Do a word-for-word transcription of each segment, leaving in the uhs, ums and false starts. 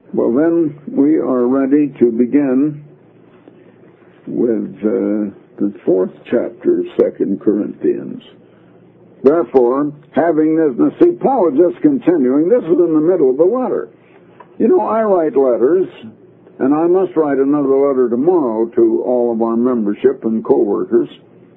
Well, then we are ready to begin with uh, the fourth chapter of Second Corinthians. Therefore, having this, now see, Paul is just continuing. This is in the middle of the letter. You know, I write letters, and I must write another letter tomorrow to all of our membership and co-workers.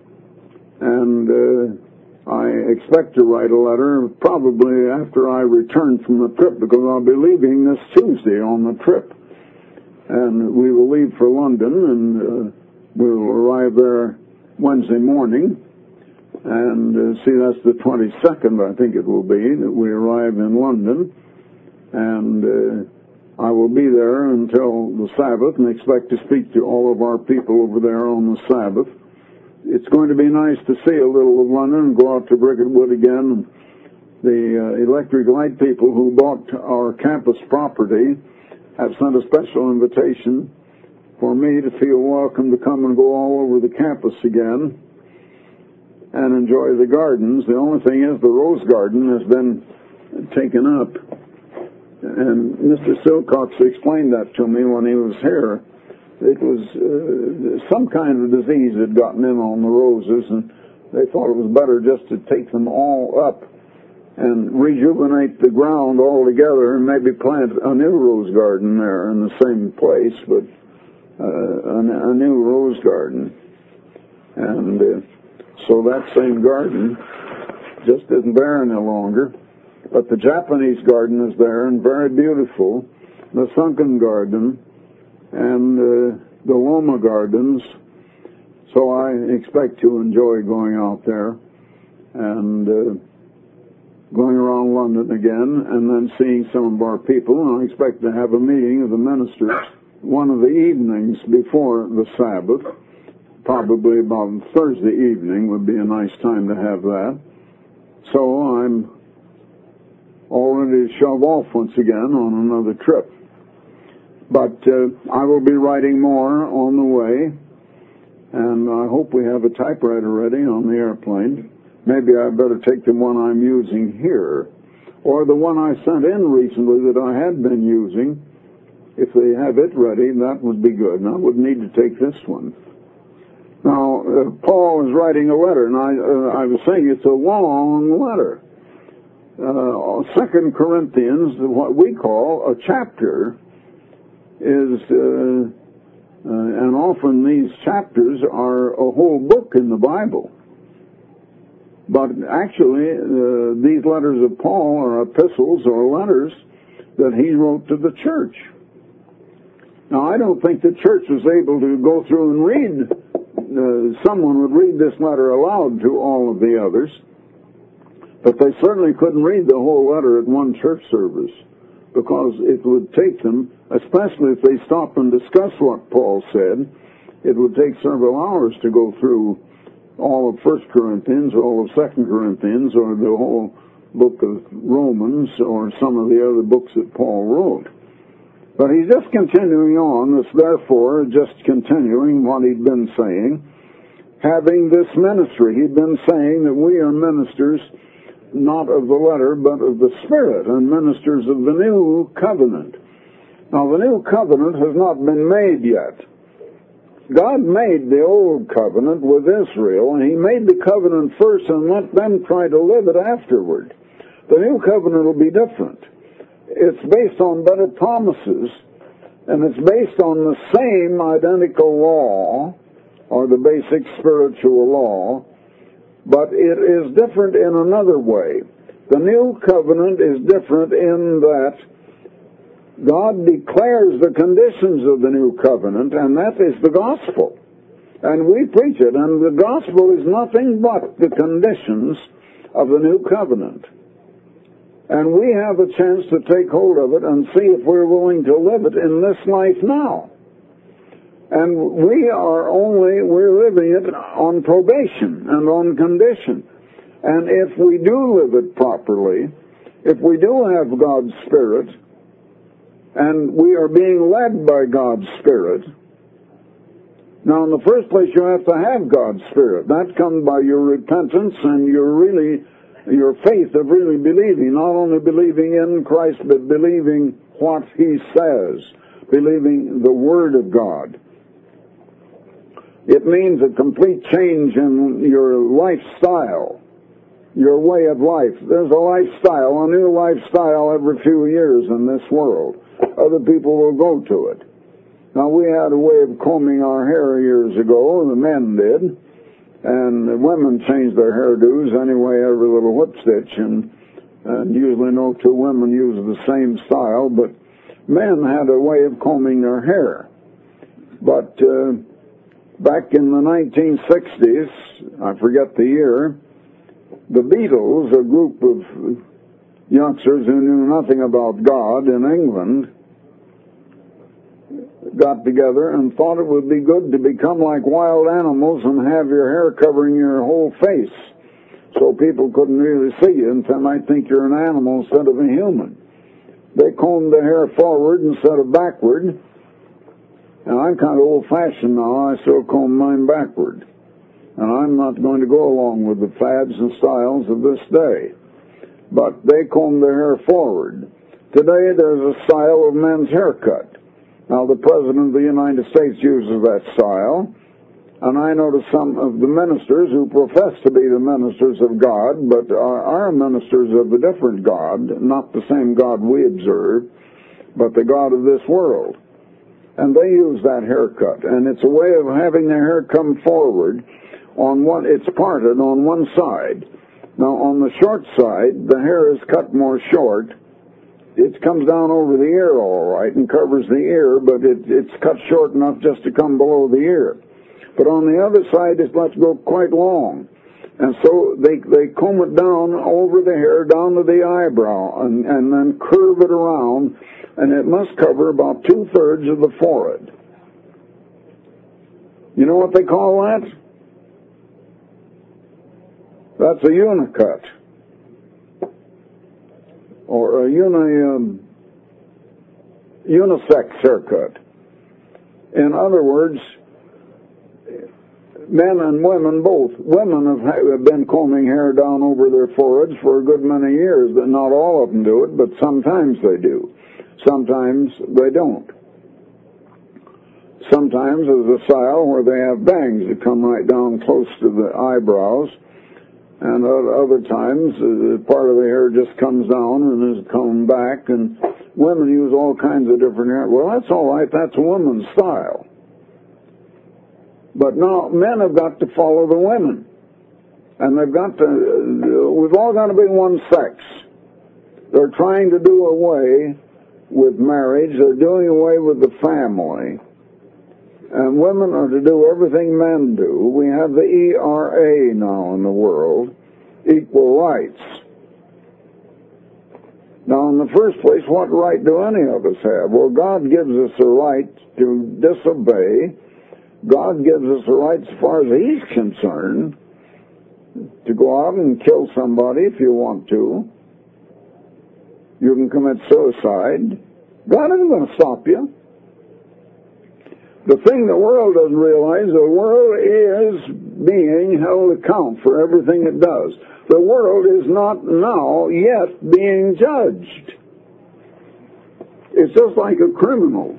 And uh, I expect to write a letter probably after I return from the trip, because I'll be leaving this Tuesday on the trip. And we will leave for London, and uh, we'll arrive there Wednesday morning. And uh, see, that's the twenty-second, I think it will be, that we arrive in London. And uh, I will be there until the Sabbath and expect to speak to all of our people over there on the Sabbath. It's going to be nice to see a little of London and go out to Bricketwood again. The uh, electric light people who bought our campus property have sent a special invitation for me to feel welcome to come and go all over the campus again and enjoy the gardens. The only thing is the rose garden has been taken up. And Mister Silcox explained that to me when he was here. It was uh, some kind of disease had gotten in on the roses, and they thought it was better just to take them all up and rejuvenate the ground altogether and maybe plant a new rose garden there in the same place, but uh, a, a new rose garden. And uh, so that same garden just isn't there any longer. But the Japanese garden is there and very beautiful. The sunken garden and uh, the Loma Gardens. So I expect to enjoy going out there and uh, going around London again and then seeing some of our people. And I expect to have a meeting of the ministers one of the evenings before the Sabbath. Probably about Thursday evening would be a nice time to have that. So I'm all ready to shove off once again on another trip. But uh, I will be writing more on the way, and I hope we have a typewriter ready on the airplane. Maybe I better take the one I'm using here, or the one I sent in recently that I had been using. If they have it ready, that would be good, and I would need to take this one. Now, uh, Paul is writing a letter, and I, uh, I was saying it's a long letter. Uh, Second Corinthians, what we call a chapter, is, uh, uh, and often these chapters are a whole book in the Bible. But actually, uh, these letters of Paul are epistles or letters that he wrote to the church. Now, I don't think the church was able to go through and read, uh, someone would read this letter aloud to all of the others, but they certainly couldn't read the whole letter at one church service, because it would take them, especially if they stopped and discussed what Paul said, it would take several hours to go through all of First Corinthians, all of Second Corinthians, or the whole book of Romans, or some of the other books that Paul wrote. But he's just continuing on, this therefore, just continuing what he'd been saying. Having this ministry, he'd been saying that we are ministers not of the letter, but of the Spirit, and ministers of the new covenant. Now, the new covenant has not been made yet. God made the old covenant with Israel, and he made the covenant first and let them try to live it afterward. The new covenant will be different. It's based on better promises, and it's based on the same identical law, or the basic spiritual law, but it is different in another way. The new covenant is different in that God declares the conditions of the new covenant, and that is the gospel. And we preach it, and the gospel is nothing but the conditions of the new covenant. And we have a chance to take hold of it and see if we're willing to live it in this life now. And we are only, we're living it on probation and on condition. And if we do live it properly, if we do have God's Spirit, and we are being led by God's Spirit, now in the first place you have to have God's Spirit. That comes by your repentance and your really, your faith of really believing, not only believing in Christ, but believing what he says, believing the Word of God. It means a complete change in your lifestyle, your way of life. There's a lifestyle, a new lifestyle every few years in this world. Other people will go to it. Now, we had a way of combing our hair years ago, the men did, and the women changed their hairdos anyway, every little whip stitch, and, and usually no two women use the same style, but men had a way of combing their hair. But uh, back in the nineteen sixties, I forget the year, the Beatles, a group of youngsters who knew nothing about God in England, got together and thought it would be good to become like wild animals and have your hair covering your whole face so people couldn't really see you and they might think you're an animal instead of a human. They combed the hair forward instead of backward, and I'm kind of old-fashioned now. I still comb mine backward, and I'm not going to go along with the fads and styles of this day. But they comb their hair forward. Today there's a style of men's haircut. Now, the President of the United States uses that style, and I notice some of the ministers who profess to be the ministers of God, but are, are ministers of a different God, not the same God we observe, but the God of this world. And they use that haircut, and it's a way of having their hair come forward on one, it's parted on one side. Now, on the short side, the hair is cut more short. It comes down over the ear all right and covers the ear, but it, it's cut short enough just to come below the ear. But on the other side, it lets go quite long. And so they, they comb it down over the hair, down to the eyebrow, and, and then curve it around, and it must cover about two-thirds of the forehead. You know what they call that? That's a unicut. Or a uni, um, unisex haircut. In other words, men and women both. Women have, have been combing hair down over their foreheads for a good many years, but not all of them do it, but sometimes they do. Sometimes they don't. Sometimes there's a style where they have bangs that come right down close to the eyebrows, and other times, uh, part of the hair just comes down and is combed back, and women use all kinds of different hair. Well, that's all right. That's a woman's style. But now, men have got to follow the women. And they've got to, uh, we've all got to be one sex. They're trying to do away with marriage. They're doing away with the family. And women are to do everything men do. We have the E R A now in the world, equal rights. Now, in the first place, what right do any of us have? Well, God gives us a right to disobey. God gives us a right, as far as He's concerned, to go out and kill somebody if you want to. You can commit suicide. God isn't going to stop you. The thing the world doesn't realize, the world is being held account for everything it does. The world is not now yet being judged. It's just like a criminal.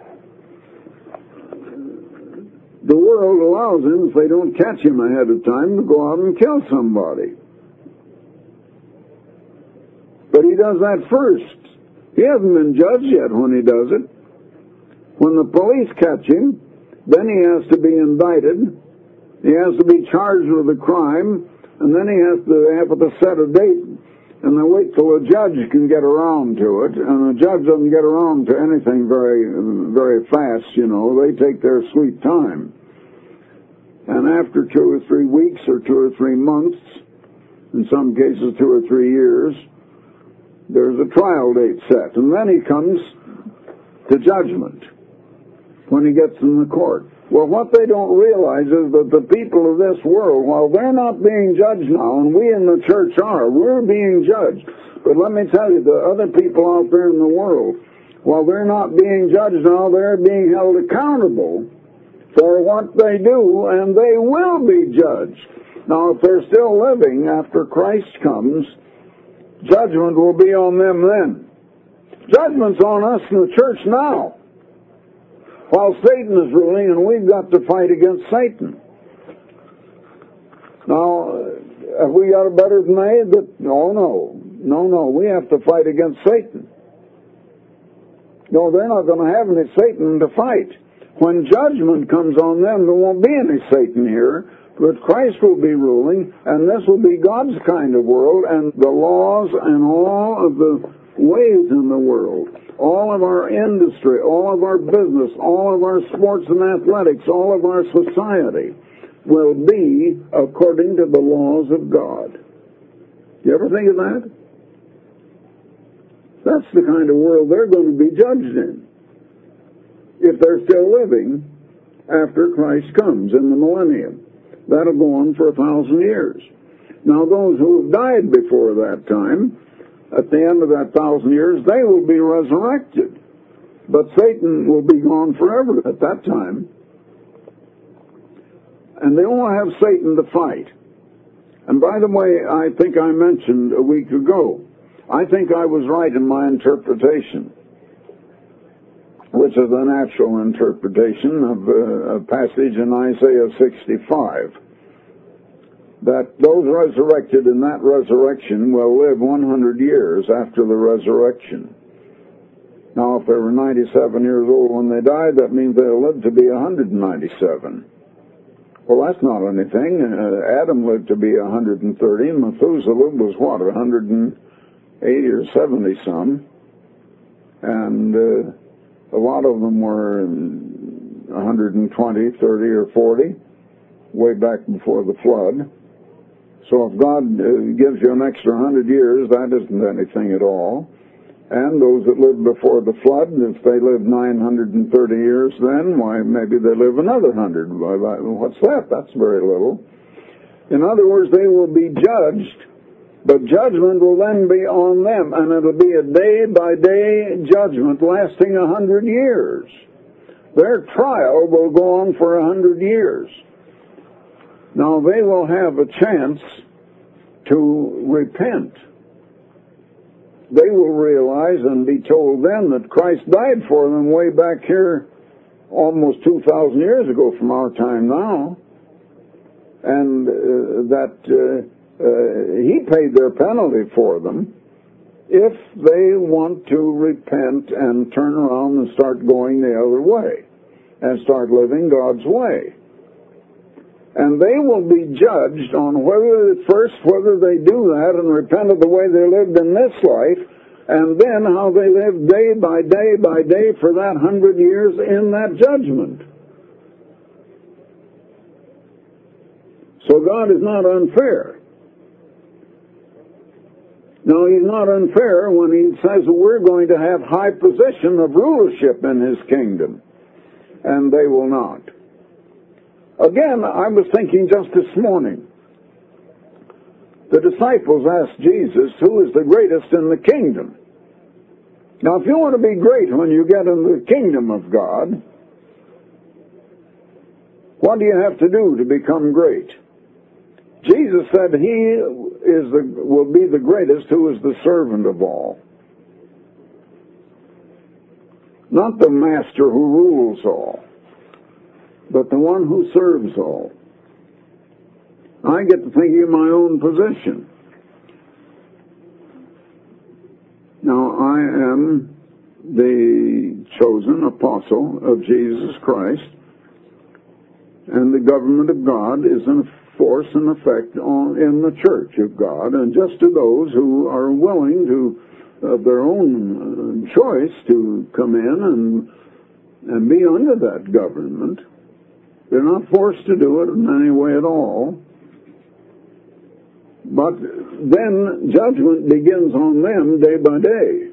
The world allows him, if they don't catch him ahead of time, to go out and kill somebody. But he does that first. He hasn't been judged yet when he does it. When the police catch him, then he has to be indicted. He has to be charged with a crime, and then he has to they have to set a date, and they wait till a judge can get around to it. And the judge doesn't get around to anything very, very fast. You know, they take their sweet time. And after two or three weeks, or two or three months, in some cases two or three years, there's a trial date set, and then he comes to judgment when he gets in the court. Well, what they don't realize is that the people of this world, while they're not being judged now, and we in the church are, we're being judged. But let me tell you, the other people out there in the world, while they're not being judged now, they're being held accountable for what they do, and they will be judged. Now, if they're still living after Christ comes, judgment will be on them then. Judgment's on us in the church now, while Satan is ruling, and we've got to fight against Satan. Now, have we got it better than they? That, no, no. No, no. We have to fight against Satan. No, they're not going to have any Satan to fight. When judgment comes on them, there won't be any Satan here, but Christ will be ruling, and this will be God's kind of world, and the laws and all of the ways in the world, all of our industry, all of our business, all of our sports and athletics, all of our society will be according to the laws of God. You ever think of that? That's the kind of world they're going to be judged in, if they're still living after Christ comes in the millennium. That'll go on for a thousand years. Now, those who have died before that time, at the end of that thousand years, they will be resurrected. But Satan will be gone forever at that time. And they won't have Satan to fight. And by the way, I think I mentioned a week ago, I think I was right in my interpretation, which is a natural interpretation of a passage in Isaiah sixty-five, that those resurrected in that resurrection will live one hundred years after the resurrection. Now, if they were ninety-seven years old when they died, that means they'll live to be one hundred ninety-seven. Well, that's not anything. Uh, Adam lived to be one hundred thirty, and Methuselah was, what, one hundred eighty or seventy some, and uh, a lot of them were one hundred twenty, thirty, or forty, way back before the flood. So if God uh, gives you an extra one hundred years, that isn't anything at all. And those that lived before the flood, if they lived nine hundred thirty years then, why, maybe they live another one hundred. What's that? That's very little. In other words, they will be judged, but judgment will then be on them, and it'll be a day-by-day judgment lasting a hundred years. Their trial will go on for a hundred years. Now, they will have a chance to repent. They will realize and be told then that Christ died for them way back here almost two thousand years ago from our time now, and uh, that uh, Uh, he paid their penalty for them if they want to repent and turn around and start going the other way and start living God's way. And they will be judged on whether, first, whether they do that and repent of the way they lived in this life, and then how they live day by day by day for that hundred years in that judgment. So God is not unfair. Now, he's not unfair when he says that we're going to have high position of rulership in his kingdom, and they will not. Again, I was thinking just this morning, the disciples asked Jesus, who is the greatest in the kingdom? Now, if you want to be great when you get in the kingdom of God, what do you have to do to become great? Jesus said he is the, will be the greatest who is the servant of all. Not the master who rules all, but the one who serves all. I get to thinking of my own position. Now, I am the chosen apostle of Jesus Christ, and the government of God is in force and effect on in the church of God, and just to those who are willing to, of their own choice, to come in and and be under that government. They're not forced to do it in any way at all. But then judgment begins on them day by day,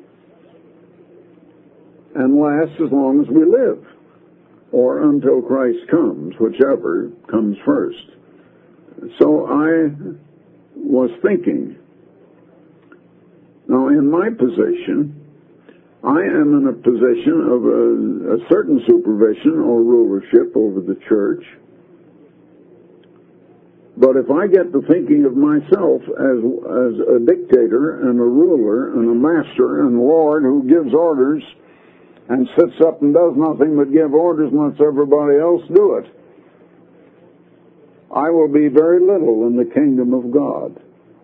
and lasts as long as we live, or until Christ comes, whichever comes first. So I was thinking, now in my position, I am in a position of a, a certain supervision or rulership over the church, But if I get to thinking of myself as as a dictator and a ruler and a master and Lord who gives orders and sits up and does nothing but give orders and lets everybody else do it, I will be very little in the kingdom of God.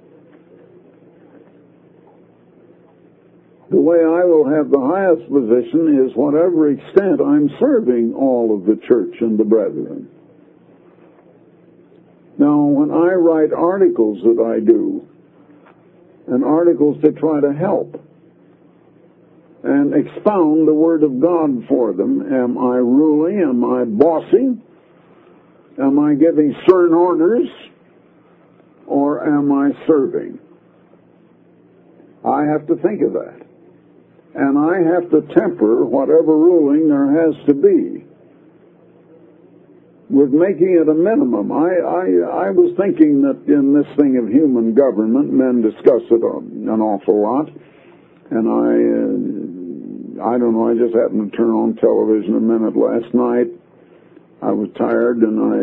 The way I will have the highest position is whatever extent I'm serving all of the church and the brethren. Now, when I write articles that I do, and articles to try to help and expound the Word of God for them, am I ruling? Am I bossing? Am I giving stern orders? Or am I serving? I have to think of that. And I have to temper whatever ruling there has to be with making it a minimum. I, I, I was thinking that in this thing of human government, men discuss it an awful lot. And I, uh, I don't know, I just happened to turn on television a minute last night. I was tired and I,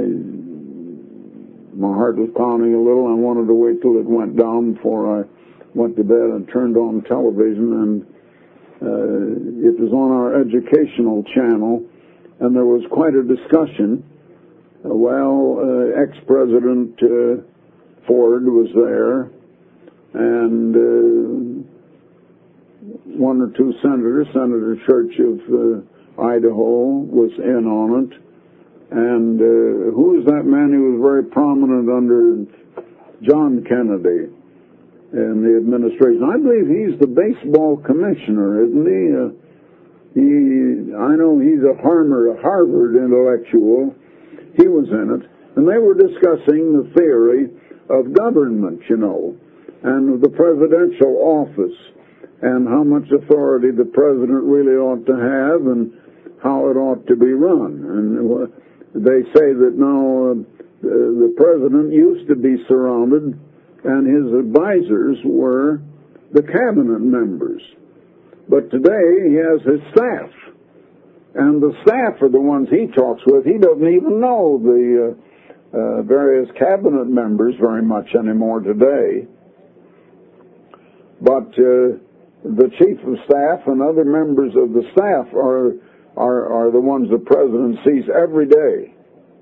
my heart was pounding a little. I wanted to wait till it went down before I went to bed and turned on television, and uh, it was on our educational channel, and there was quite a discussion. Uh, well, uh, ex-President uh, Ford was there, and uh, one or two senators, Senator Church of uh, Idaho was in on it. And uh, who is that man who was very prominent under John Kennedy in the administration? I believe he's the baseball commissioner, isn't he? Uh, he, I know he's a Harvard, a Harvard intellectual. He was in it, and they were discussing the theory of government, you know, and the presidential office, and how much authority the president really ought to have, and how it ought to be run. And they say that now uh, the president used to be surrounded, and his advisors were the cabinet members. But today he has his staff, and the staff are the ones he talks with. He doesn't even know the uh, uh, various cabinet members very much anymore today. But uh, the chief of staff and other members of the staff are Are, are the ones the president sees every day.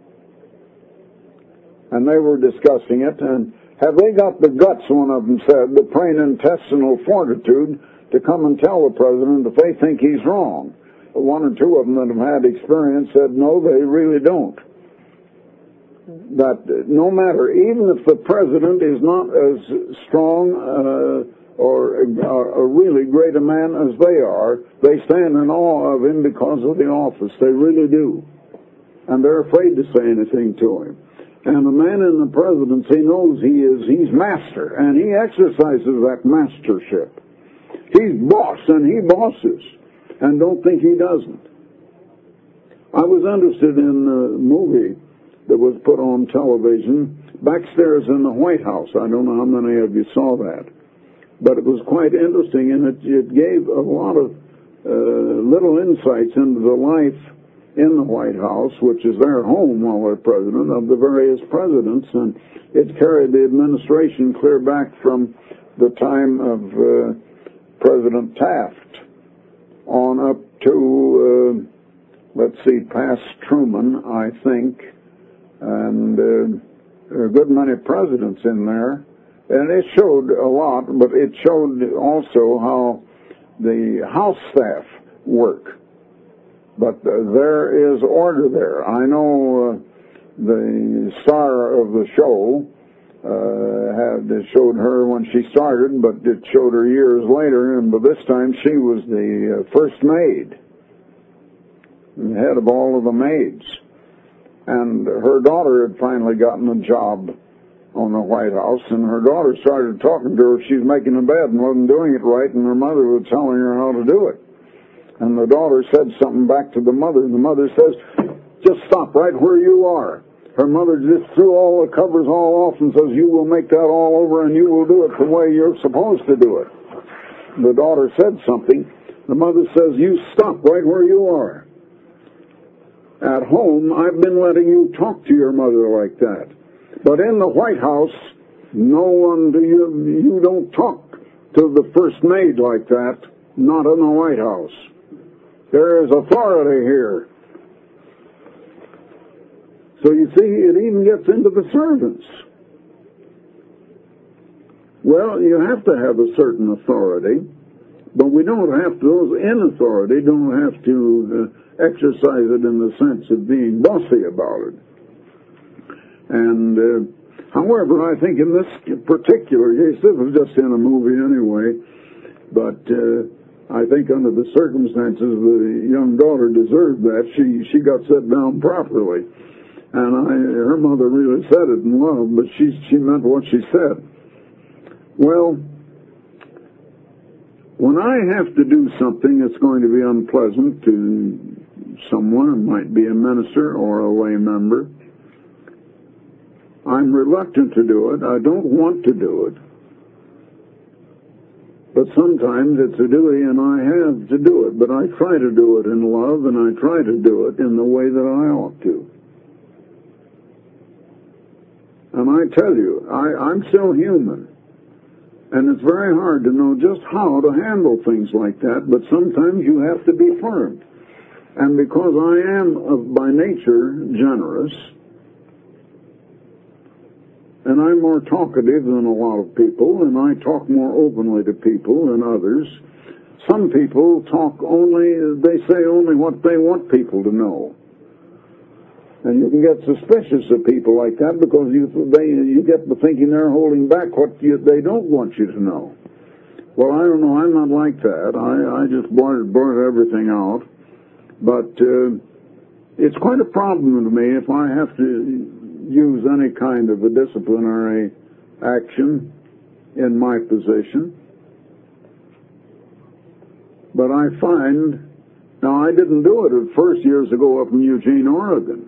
And they were discussing it, and have they got the guts, one of them said, the plain intestinal fortitude to come and tell the president if they think he's wrong? One or two of them that have had experience said, no, they really don't. That no matter, even if the president is not as strong uh, or a really great a man as they are, they stand in awe of him because of the office. They really do. And they're afraid to say anything to him. And the man in the presidency knows he is, he's master, and he exercises that mastership. He's boss, and he bosses, and don't think he doesn't. I was interested in a movie that was put on television, Backstairs in the White House. I don't know how many of you saw that. But it was quite interesting, and it, it gave a lot of uh, little insights into the life in the White House, which is their home while they're president, of the various presidents, and it carried the administration clear back from the time of uh, President Taft on up to, uh, let's see, past Truman, I think, and uh, there are a good many presidents in there. And it showed a lot, but it showed also how the House staff work. But uh, there is order there. I know uh, the star of the show uh, had it showed her when she started, but it showed her years later, and by this time she was the uh, first maid, the head of all of the maids. And her daughter had finally gotten a job on the White House, and her daughter started talking to her if she was making a bed and wasn't doing it right, and her mother was telling her how to do it. And the daughter said something back to the mother, and the mother says, just stop right where you are. Her mother just threw all the covers all off and says, you will make that all over, and you will do it the way you're supposed to do it. The daughter said something. The mother says, you stop right where you are. At home, I've been letting you talk to your mother like that. But in the White House, no one, do you, you don't talk to the first maid like that, not in the White House. There is authority here. So you see, it even gets into the servants. Well, you have to have a certain authority, but we don't have to, those in authority don't have to uh, exercise it in the sense of being bossy about it. And, uh, however, I think in this particular case, this was just in a movie anyway, but uh, I think under the circumstances, the young daughter deserved that. She she got set down properly. And I, her mother really said it in love, but she she meant what she said. Well, when I have to do something that's going to be unpleasant to someone, it might be a minister or a lay member, I'm reluctant to do it. I don't want to do it. But sometimes it's a duty and I have to do it. But I try to do it in love and I try to do it in the way that I ought to. And I tell you, I, I'm still human. And it's very hard to know just how to handle things like that, but sometimes you have to be firm. And because I am, of, by nature, generous, and I'm more talkative than a lot of people, and I talk more openly to people than others, some people talk only, they say only what they want people to know. And you can get suspicious of people like that because you they you get to thinking they're holding back what you, they don't want you to know. Well, I don't know. I'm not like that. I, I just blurt, blurt everything out. But uh, it's quite a problem to me if I have to use any kind of a disciplinary action in my position. But I find, now I didn't do it at first years ago up in Eugene, Oregon.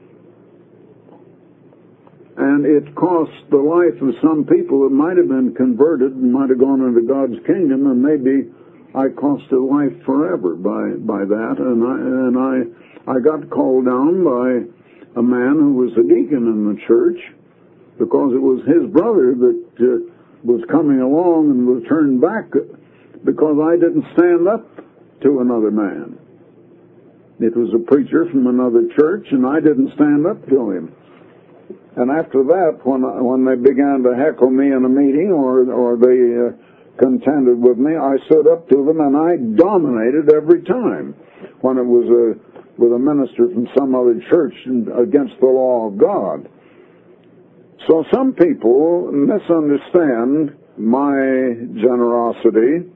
And it cost the life of some people that might have been converted and might have gone into God's kingdom, and maybe I cost their life forever by by that. And I and I I got called down by a man who was a deacon in the church because it was his brother that uh, was coming along and was turned back because I didn't stand up to another man. It was a preacher from another church, and I didn't stand up to him. And after that, when when they began to heckle me in a meeting or or they uh, contended with me, I stood up to them and I dominated every time. When it was a with a minister from some other church against the law of God. So some people misunderstand my generosity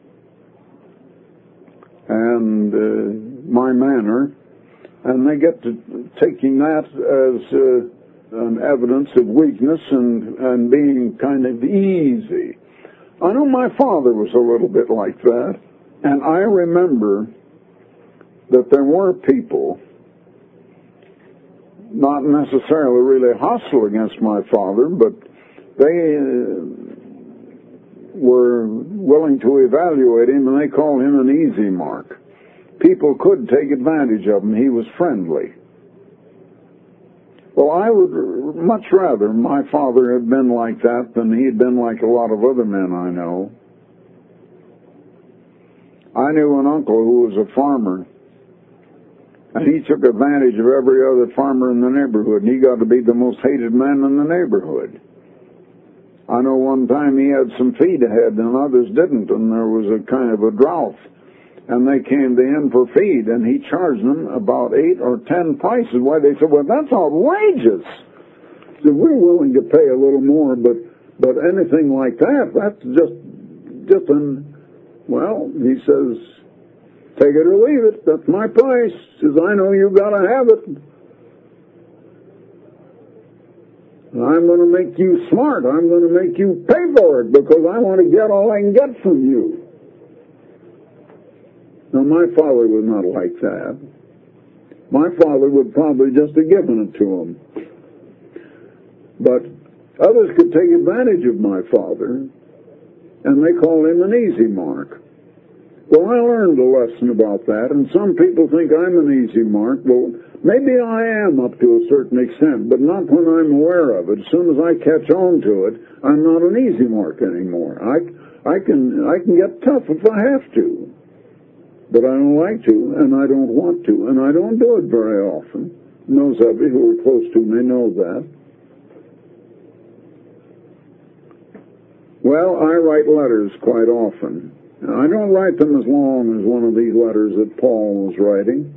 and uh, my manner, and they get to taking that as uh, an evidence of weakness and, and being kind of easy. I know my father was a little bit like that, and I remember that there were people, not necessarily really hostile against my father, but they uh, were willing to evaluate him, and they called him an easy mark. People could take advantage of him. He was friendly. Well, I would much rather my father had been like that than he'd been like a lot of other men I know. I knew an uncle who was a farmer, and he took advantage of every other farmer in the neighborhood, and he got to be the most hated man in the neighborhood. I know one time he had some feed ahead and others didn't, and there was a kind of a drought. And they came to him for feed, and he charged them about eight or ten prices. Why, they said, well, that's outrageous. He said, we're willing to pay a little more, but but anything like that, that's just, just an, well, he says, take it or leave it. That's my price. He says, I know you got to have it. And I'm going to make you smart. I'm going to make you pay for it because I want to get all I can get from you. Now, my father was not like that. My father would probably just have given it to him. But others could take advantage of my father, and they called him an easy mark. Well, I learned a lesson about that, and some people think I'm an easy mark. Well, Maybe I am up to a certain extent, but not when I'm aware of it. As soon as I catch on to it, I'm not an easy mark anymore. I, I can I can get tough if I have to, but I don't like to, and I don't want to, and I don't do it very often. Those of you who are close to me know that. Well, I write letters quite often. Now, I don't write them as long as one of these letters that Paul was writing.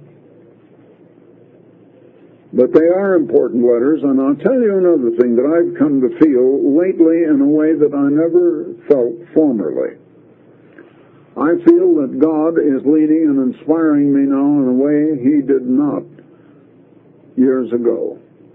But they are important letters, and I'll tell you another thing that I've come to feel lately in a way that I never felt formerly. I feel that God is leading and inspiring me now in a way He did not years ago.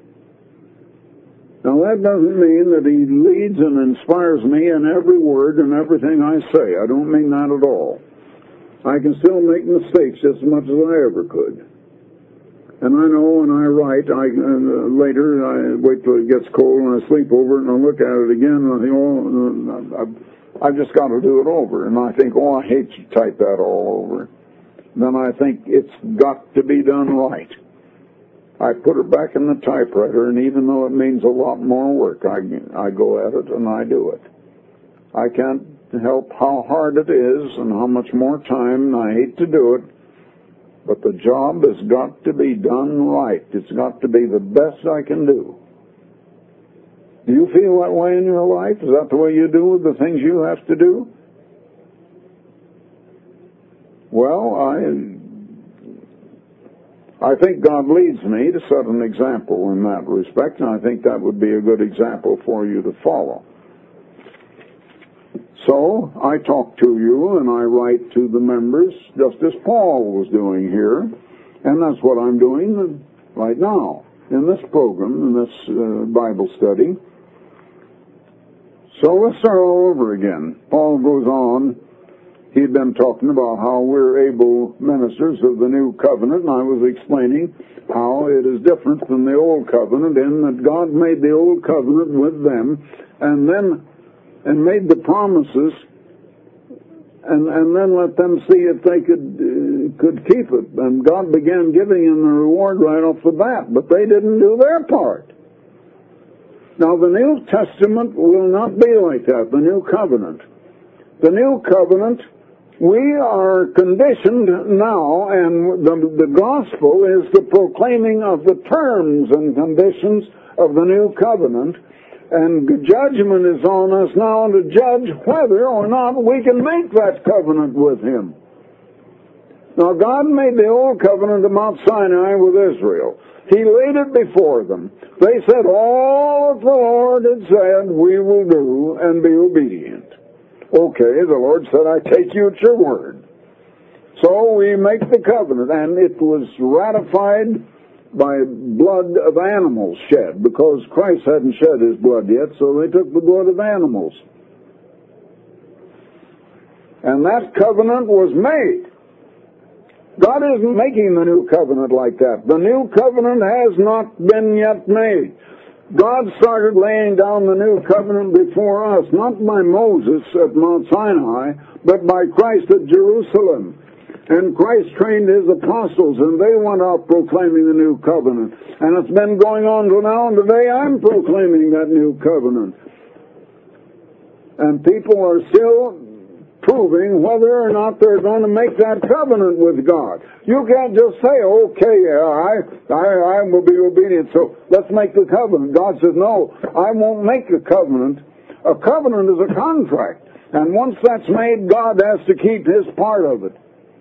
Now, that doesn't mean that He leads and inspires me in every word and everything I say. I don't mean that at all. I can still make mistakes just as much as I ever could. And I know when I write, I uh, later I wait till it gets cold and I sleep over it and I look at it again and I think, oh, I've, I've just got to do it over. And I think, oh, I hate to type that all over. Then I think it's got to be done right. I put it back in the typewriter, and even though it means a lot more work, I, I go at it and I do it. I can't help how hard it is and how much more time, and I hate to do it. But the job has got to be done right. It's got to be the best I can do. Do you feel that way in your life? Is that the way you do with the things you have to do? Well, I I think God leads me to set an example in that respect, and I think that would be a good example for you to follow. So, I talk to you and I write to the members just as Paul was doing here, and that's what I'm doing right now in this program, in this uh, Bible study. So let's start all over again. Paul goes on. He'd been talking about how we're able ministers of the new covenant, and I was explaining how it is different than the old covenant in that God made the old covenant with them, and then and made the promises, and and then let them see if they could uh, could keep it. And God began giving them the reward right off the bat, but they didn't do their part. Now, the New Testament will not be like that, the New Covenant. The New Covenant, we are conditioned now, and the, the gospel is the proclaiming of the terms and conditions of the New Covenant. And judgment is on us now to judge whether or not we can make that covenant with Him. Now, God made the old covenant at Mount Sinai with Israel. He laid it before them. They said, all that the Lord had said we will do and be obedient. Okay, the Lord said, I take you at your word. So we make the covenant, and it was ratified by blood of animals shed, because Christ hadn't shed His blood yet, so they took the blood of animals. And that covenant was made. God isn't making the new covenant like that. The new covenant has not been yet made. God started laying down the new covenant before us, not by Moses at Mount Sinai, but by Christ at Jerusalem. And Christ trained His apostles, and they went out proclaiming the new covenant. And it's been going on till now, and today I'm proclaiming that new covenant. And people are still proving whether or not they're going to make that covenant with God. You can't just say, okay, I, I, I will be obedient, so let's make the covenant. God says, no, I won't make a covenant. A covenant is a contract. And once that's made, God has to keep His part of it.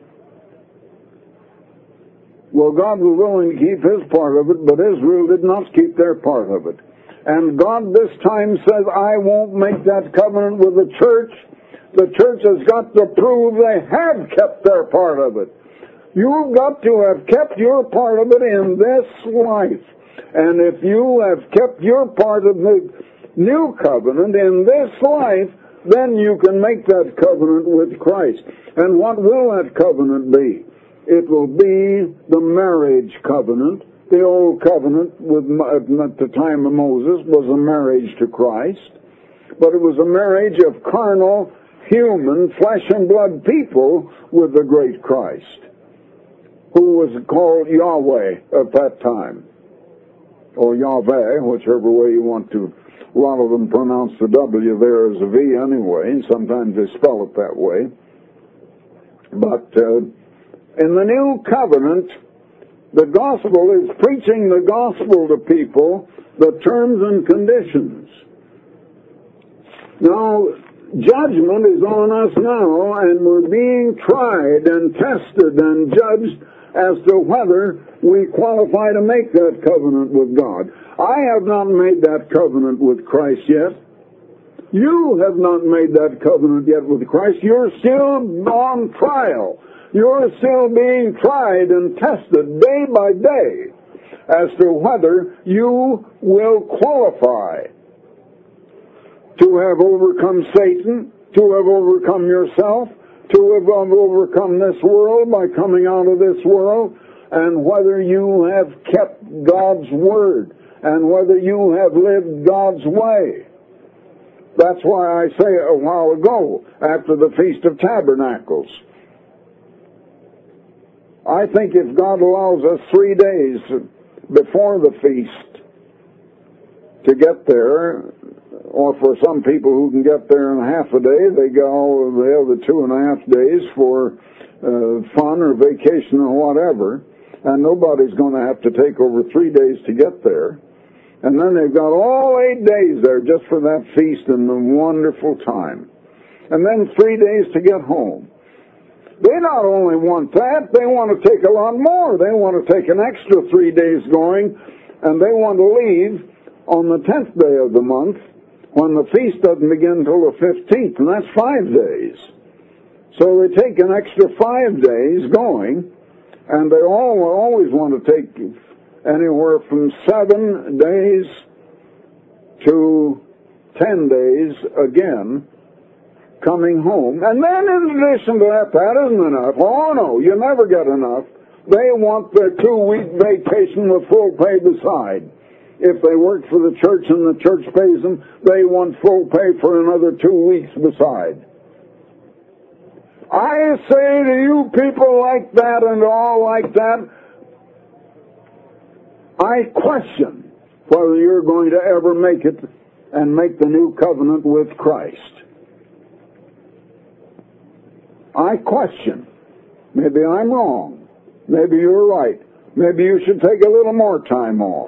Well, God was willing to keep His part of it, but Israel did not keep their part of it. And God this time says, I won't make that covenant with the church. The church has got to prove they have kept their part of it. You've got to have kept your part of it in this life. And if you have kept your part of the new covenant in this life, then you can make that covenant with Christ. And what will that covenant be? It will be the marriage covenant. The old covenant with, at the time of Moses was a marriage to Christ, but it was a marriage of carnal, human, flesh and blood people with the great Christ. who was called Yahweh at that time, or Yahweh, whichever way you want to. A lot of them pronounce the W there as a V anyway, and sometimes they spell it that way. But uh, in the new covenant, the gospel is preaching the gospel to people, the terms and conditions. Now, judgment is on us now, and we're being tried and tested and judged as to whether we qualify to make that covenant with God. I have not made that covenant with Christ yet. You have not made that covenant yet with Christ. You're still on trial. You're still being tried and tested day by day as to whether you will qualify to have overcome Satan, to have overcome yourself, to have overcome this world by coming out of this world, and whether you have kept God's word, and whether you have lived God's way. That's why I say a while ago, after the Feast of Tabernacles, I think if God allows us three days before the feast to get there, or for some people who can get there in half a day, they go the other two and a half days for uh, fun or vacation or whatever, and nobody's going to have to take over three days to get there. And then they've got all eight days there just for that feast and the wonderful time. And then three days to get home. They not only want that, they want to take a lot more. They want to take an extra three days going, and they want to leave on the tenth day of the month, when the feast doesn't begin until the fifteenth, and that's five days. So they take an extra five days going, and they all always want to take anywhere from seven days to ten days again coming home. And then in addition to that, that isn't enough. Oh no, you never get enough. They want their two-week vacation with full pay beside. If they work for the church and the church pays them, they want full pay for another two weeks beside. I say to you people like that and all like that, I question whether you're going to ever make it and make the new covenant with Christ. I question. Maybe I'm wrong. Maybe you're right. Maybe you should take a little more time off.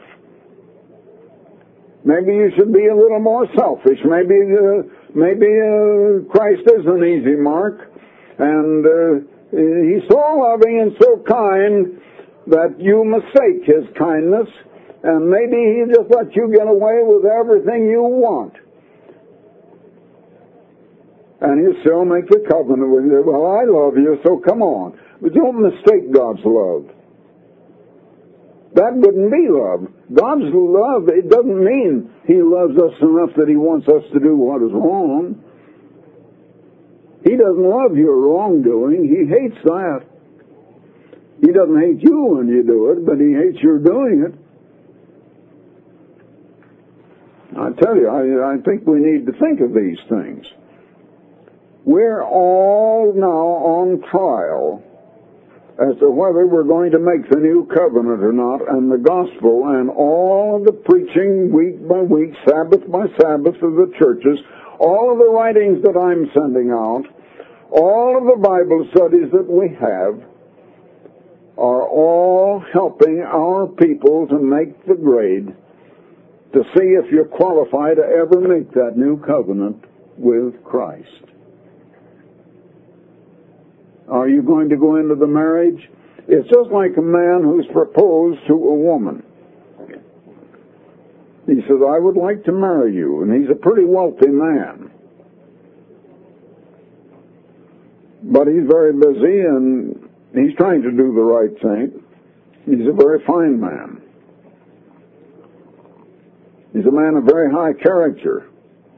Maybe you should be a little more selfish. Maybe uh, maybe uh, Christ is an easy mark, and uh, He's so loving and so kind that you mistake His kindness, and maybe He just lets you get away with everything you want. And He'll still make the covenant with you. Well, I love you, so come on. But don't mistake God's love. That wouldn't be love. God's love, it doesn't mean He loves us enough that He wants us to do what is wrong. He doesn't love your wrongdoing. He hates that. He doesn't hate you when you do it, but He hates your doing it. I tell you, I, I think we need to think of these things. We're all now on trial as to whether we're going to make the new covenant or not, and the gospel and all of the preaching week by week, Sabbath by Sabbath of the churches, all of the writings that I'm sending out, all of the Bible studies that we have, are all helping our people to make the grade to see if you're qualified to ever make that new covenant with Christ. Are you going to go into the marriage? It's just like a man who's proposed to a woman. He says, I would like to marry you, and he's a pretty wealthy man. But he's very busy, and he's trying to do the right thing. He's a very fine man. He's a man of very high character.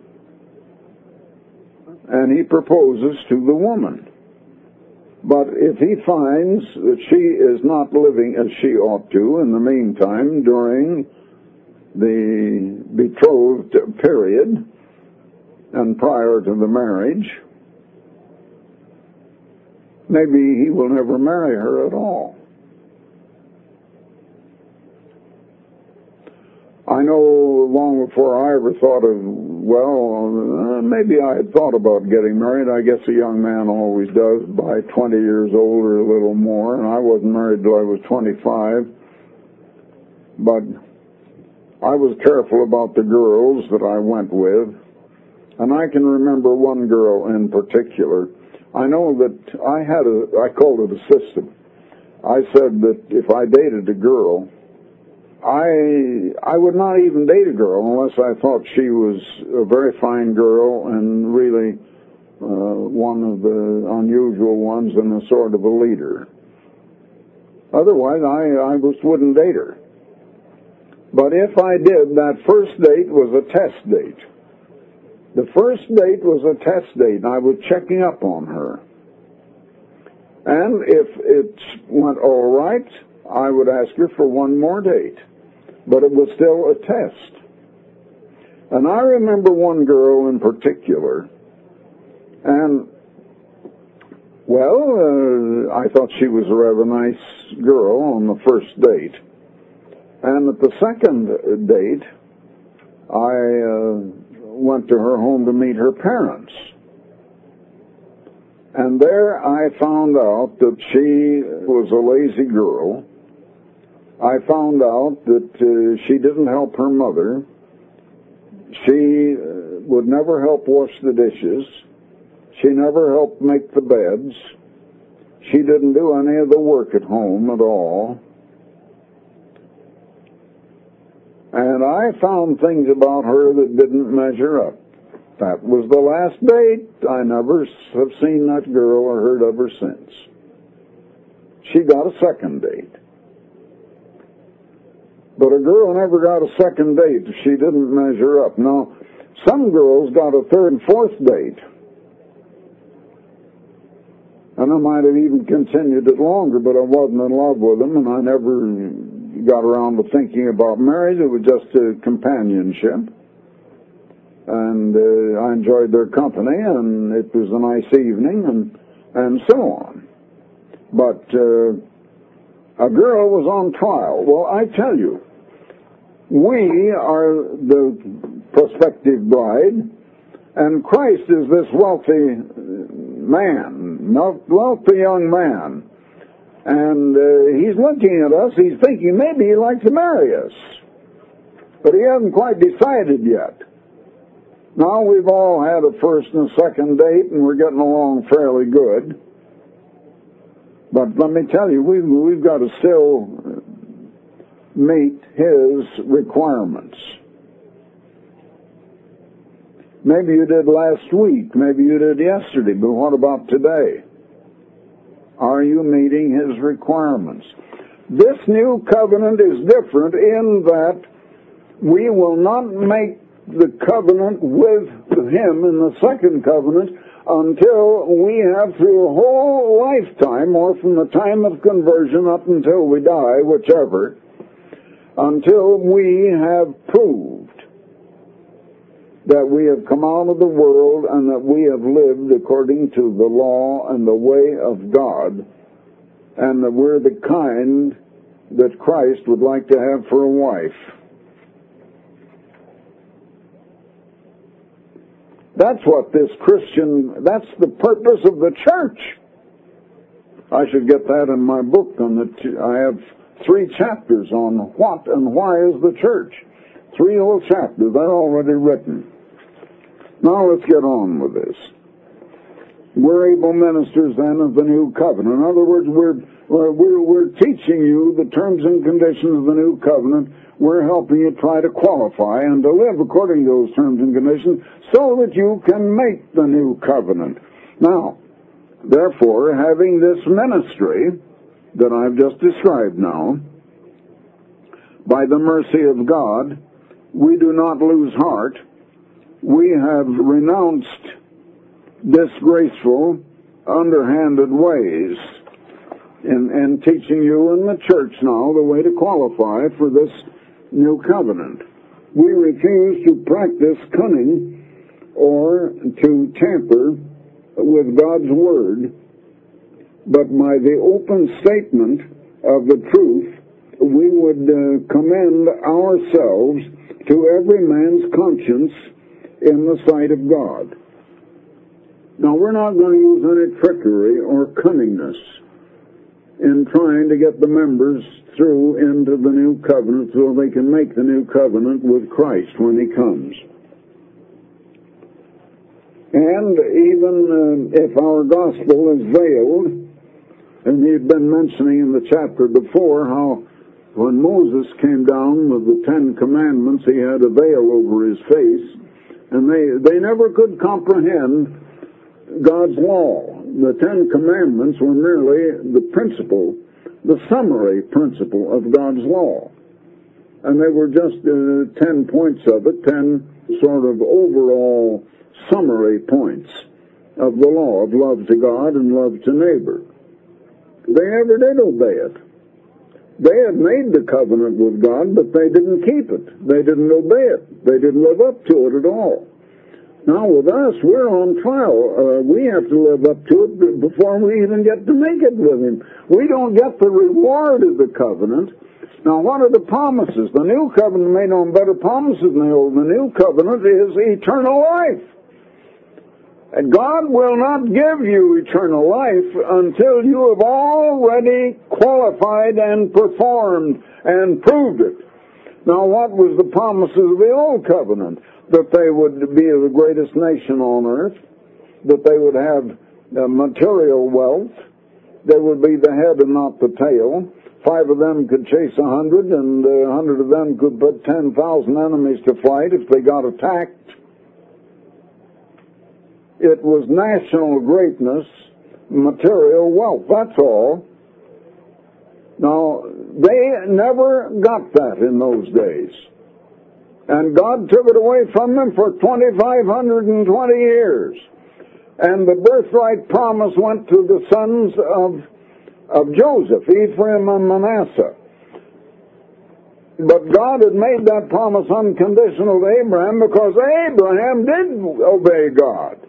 And he proposes to the woman. But if he finds that she is not living as she ought to in the meantime during the betrothed period and prior to the marriage, maybe he will never marry her at all. I know long before I ever thought of, well, uh, maybe I had thought about getting married. I guess a young man always does, by twenty years old or a little more, and I wasn't married till I was twenty-five. But I was careful about the girls that I went with, and I can remember one girl in particular. I know that I had a, I called it a system. I said that if I dated a girl, I I would not even date a girl unless I thought she was a very fine girl and really uh, one of the unusual ones and a sort of a leader. Otherwise, I, I just wouldn't date her. But if I did, that first date was a test date. The first date was a test date, and I was checking up on her. And if it went all right, I would ask her for one more date. But it was still a test. And I remember one girl in particular, and, well, uh, I thought she was a rather nice girl on the first date. And at the second date, I uh, went to her home to meet her parents. And there I found out that she was a lazy girl. I found out that uh, she didn't help her mother. She uh, would never help wash the dishes. She never helped make the beds. She didn't do any of the work at home at all. And I found things about her that didn't measure up. That was the last date. I never have seen that girl or heard of her since. She got a second date. But a girl never got a second date if she didn't measure up. Now, some girls got a third and fourth date. And I might have even continued it longer, but I wasn't in love with them, and I never got around to thinking about marriage. It was just a companionship. And uh, I enjoyed their company, and it was a nice evening, and, and so on. But uh, a girl was on trial. Well, I tell you, we are the prospective bride, and Christ is this wealthy man, wealthy young man. And uh, he's looking at us, he's thinking maybe he'd like to marry us. But he hasn't quite decided yet. Now we've all had a first and a second date, and we're getting along fairly good. But let me tell you, we've, we've got to still meet his requirements. Maybe you did last week, maybe you did yesterday, but what about today? Are you meeting his requirements? This new covenant is different in that we will not make the covenant with him in the second covenant until we have, through a whole lifetime, or from the time of conversion up until we die, whichever, until we have proved that we have come out of the world and that we have lived according to the law and the way of God, and that we're the kind that Christ would like to have for a wife. That's what this Christian, that's the purpose of the church. I should get that in my book. On the t- I have three chapters on what and why is the church. Three whole chapters. They're already written. Now let's get on with this. We're able ministers then of the new covenant. In other words, we're, we're, we're teaching you the terms and conditions of the new covenant. We're helping you try to qualify and to live according to those terms and conditions so that you can make the new covenant. Now, therefore, having this ministry that I've just described now, by the mercy of God, we do not lose heart. We have renounced disgraceful, underhanded ways in, in teaching you in the church now the way to qualify for this new covenant. We refuse to practice cunning or to tamper with God's word, but by the open statement of the truth, we would uh, commend ourselves to every man's conscience in the sight of God. Now, we're not going to use any trickery or cunningness in trying to get the members through into the new covenant so they can make the new covenant with Christ when he comes. And even uh, if our gospel is veiled, and he'd been mentioning in the chapter before how when Moses came down with the Ten Commandments, he had a veil over his face, and they, they never could comprehend God's law. The Ten Commandments were merely the principle, the summary principle of God's law. And they were just uh, ten points of it, ten sort of overall summary points of the law of love to God and love to neighbor. They never did obey it. They had made the covenant with God, but they didn't keep it. They didn't obey it. They didn't live up to it at all. Now with us, we're on trial. Uh, we have to live up to it before we even get to make it with him. We don't get the reward of the covenant. Now what are the promises? The new covenant made on better promises than the old. The new covenant is eternal life. And God will not give you eternal life until you have already qualified and performed and proved it. Now, what was the promises of the old covenant? That they would be the greatest nation on earth, that they would have uh, material wealth, they would be the head and not the tail. Five of them could chase a hundred, and a hundred of them could put ten thousand enemies to flight if they got attacked. It was national greatness, material wealth, that's all. Now, they never got that in those days. And God took it away from them for two thousand five hundred twenty years. And the birthright promise went to the sons of, of Joseph, Ephraim and Manasseh. But God had made that promise unconditional to Abraham because Abraham did obey God.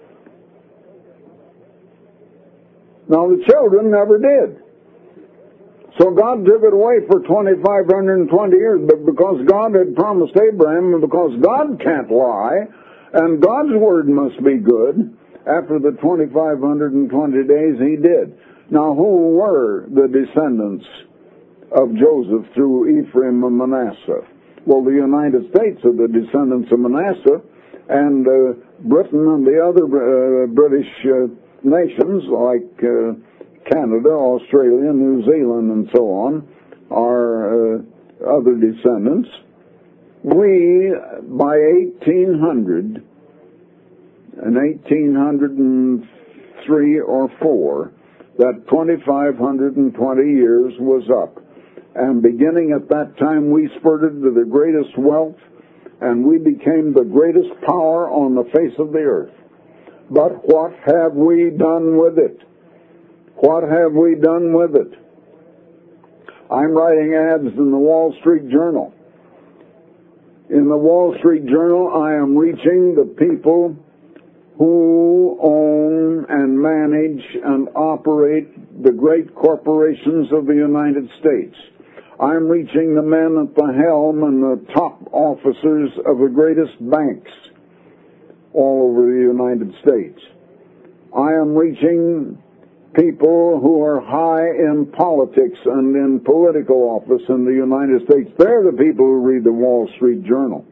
Now the children never did. So God took it away for two thousand five hundred twenty years, but because God had promised Abraham, and because God can't lie, and God's word must be good, after the two thousand five hundred twenty days he did. Now who were the descendants of Joseph through Ephraim and Manasseh? Well, the United States are the descendants of Manasseh, and uh, Britain and the other uh, British uh, nations like uh, Canada, Australia, New Zealand, and so on, are uh, other descendants. We, by eighteen hundred, in eighteen oh three or four, that two thousand five hundred twenty years was up. And beginning at that time, we spurted to the greatest wealth, and we became the greatest power on the face of the earth. But what have we done with it? What have we done with it? I'm writing ads in the Wall Street Journal. In the Wall Street Journal, I am reaching the people who own and manage and operate the great corporations of the United States. I'm reaching the men at the helm and the top officers of the greatest banks all over the United States. I am reaching people who are high in politics and in political office in the United States. They're the people who read the Wall Street Journal.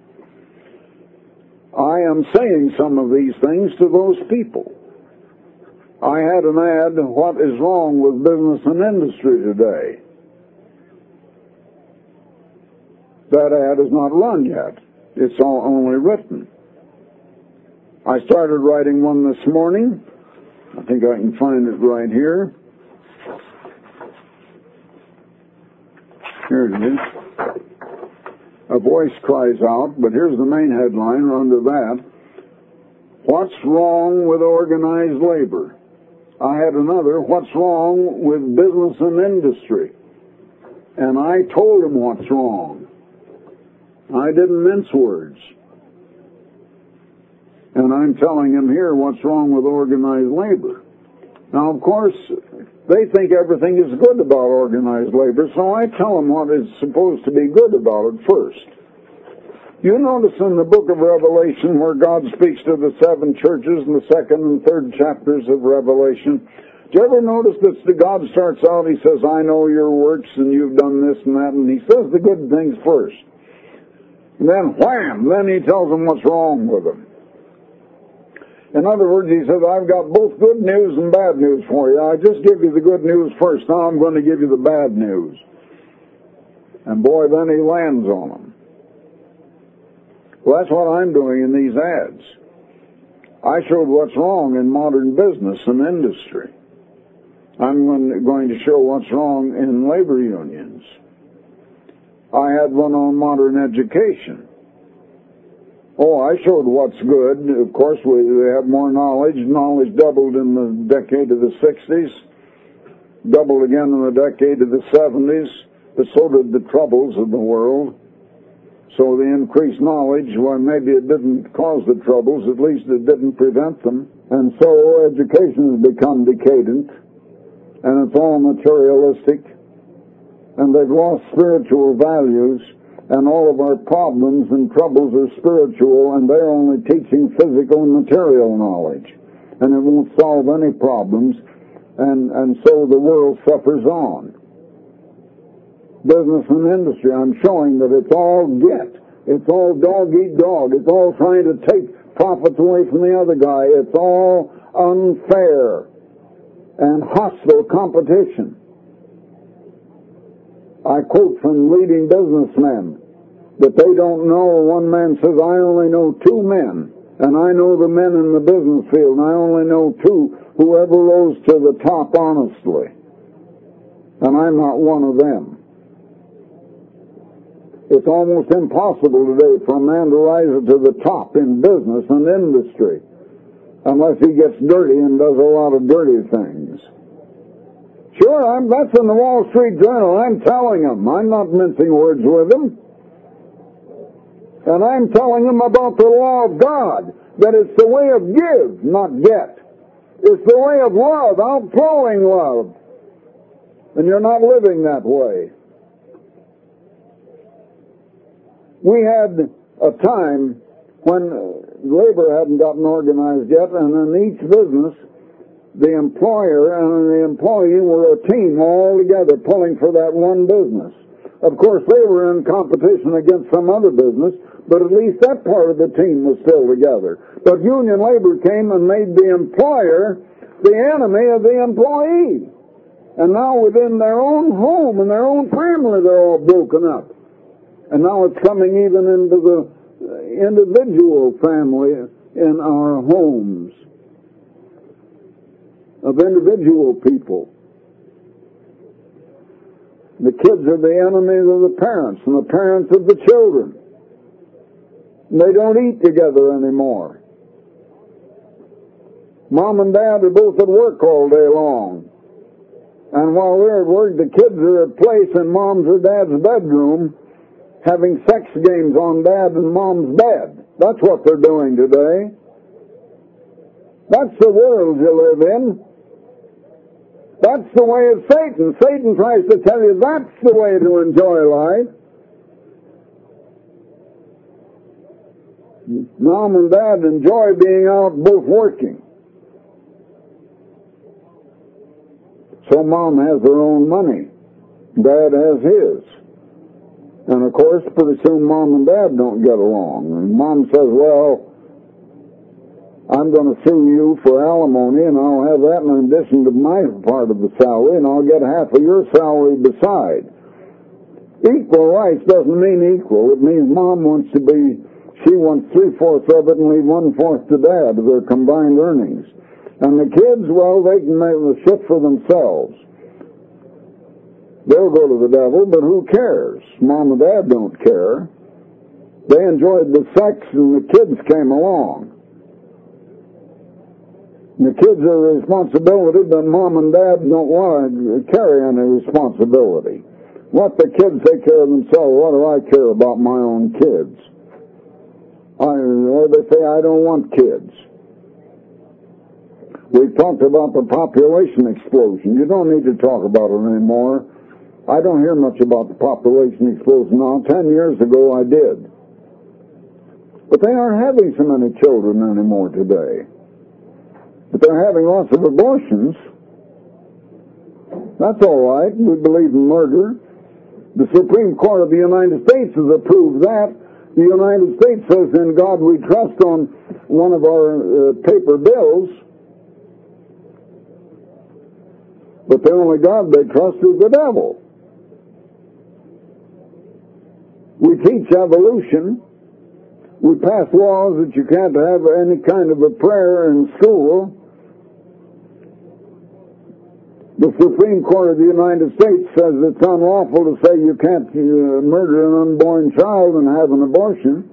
I am saying some of these things to those people. I had an ad, what is wrong with business and industry today? That ad is not run yet. It's all only written. I started writing one this morning. I think I can find it right here. Here it is. A voice cries out, but here's the main headline under that. What's wrong with organized labor? I had another, what's wrong with business and industry? And I told him what's wrong. I didn't mince words. And I'm telling him here what's wrong with organized labor. Now, of course, they think everything is good about organized labor, so I tell them what is supposed to be good about it first. You notice in the book of Revelation where God speaks to the seven churches in the second and third chapters of Revelation, do you ever notice that the God starts out, he says, I know your works and you've done this and that, and he says the good things first. And then wham, then he tells them what's wrong with them. In other words, he says, I've got both good news and bad news for you. I just give you the good news first, now I'm going to give you the bad news. And boy, then he lands on them. Well, that's what I'm doing in these ads. I showed what's wrong in modern business and industry. I'm going to show what's wrong in labor unions. I had one on modern education. Oh, I showed what's good. Of course, we have more knowledge. Knowledge doubled in the decade of the sixties, doubled again in the decade of the seventies, but so did the troubles of the world. So the increased knowledge, well, maybe it didn't cause the troubles, at least it didn't prevent them. And so education has become decadent, and it's all materialistic, and they've lost spiritual values, and all of our problems and troubles are spiritual, and they're only teaching physical and material knowledge. And it won't solve any problems, and, and so the world suffers on. Business and industry, I'm showing that it's all get. It's all dog eat dog. It's all trying to take profits away from the other guy. It's all unfair and hostile competition. I quote from leading businessmen that they don't know. One man says, I only know two men, and I know the men in the business field, and I only know two who ever rose to the top honestly. And I'm not one of them. It's almost impossible today for a man to rise to the top in business and industry unless he gets dirty and does a lot of dirty things. Sure, I'm, that's in the Wall Street Journal. I'm telling them. I'm not mincing words with them. And I'm telling them about the law of God, that it's the way of give, not get. It's the way of love, outflowing love. And you're not living that way. We had a time when labor hadn't gotten organized yet, and in each business, the employer and the employee were a team all together pulling for that one business. Of course, they were in competition against some other business, but at least that part of the team was still together. But union labor came and made the employer the enemy of the employee. And now within their own home and their own family, they're all broken up. And now it's coming even into the individual family in our homes of individual people. The kids are the enemies of the parents, and the parents of the children. And they don't eat together anymore. Mom and Dad are both at work all day long. And while they're at work, the kids are at place in Mom's or Dad's bedroom having sex games on Dad and Mom's bed. That's what they're doing today. That's the world you live in. That's the way of Satan. Satan tries to tell you that's the way to enjoy life. Mom and Dad enjoy being out both working. So Mom has her own money. Dad has his. And of course, pretty soon Mom and Dad don't get along. And Mom says, well, I'm going to sue you for alimony, and I'll have that in addition to my part of the salary, and I'll get half of your salary beside. Equal rights doesn't mean equal. It means Mom wants to be, she wants three-fourths of it and leave one-fourth to Dad of their combined earnings. And the kids, well, they can make the shit for themselves. They'll go to the devil, but who cares? Mom and Dad don't care. They enjoyed the sex, and the kids came along. The kids are a responsibility, but Mom and Dad don't want to carry any responsibility. Let the kids take care of themselves. What do I care about my own kids? I, or they say, I don't want kids. We've talked about the population explosion. You don't need to talk about it anymore. I don't hear much about the population explosion now. Ten years ago, I did. But they aren't having so many children anymore today. But they're having lots of abortions. That's all right. We believe in murder. The Supreme Court of the United States has approved that. The United States says, "In God we trust," on one of our uh, paper bills. But the only God they trust is the devil. We teach evolution. We pass laws that you can't have any kind of a prayer in school. The Supreme Court of the United States says it's unlawful to say you can't uh, murder an unborn child and have an abortion.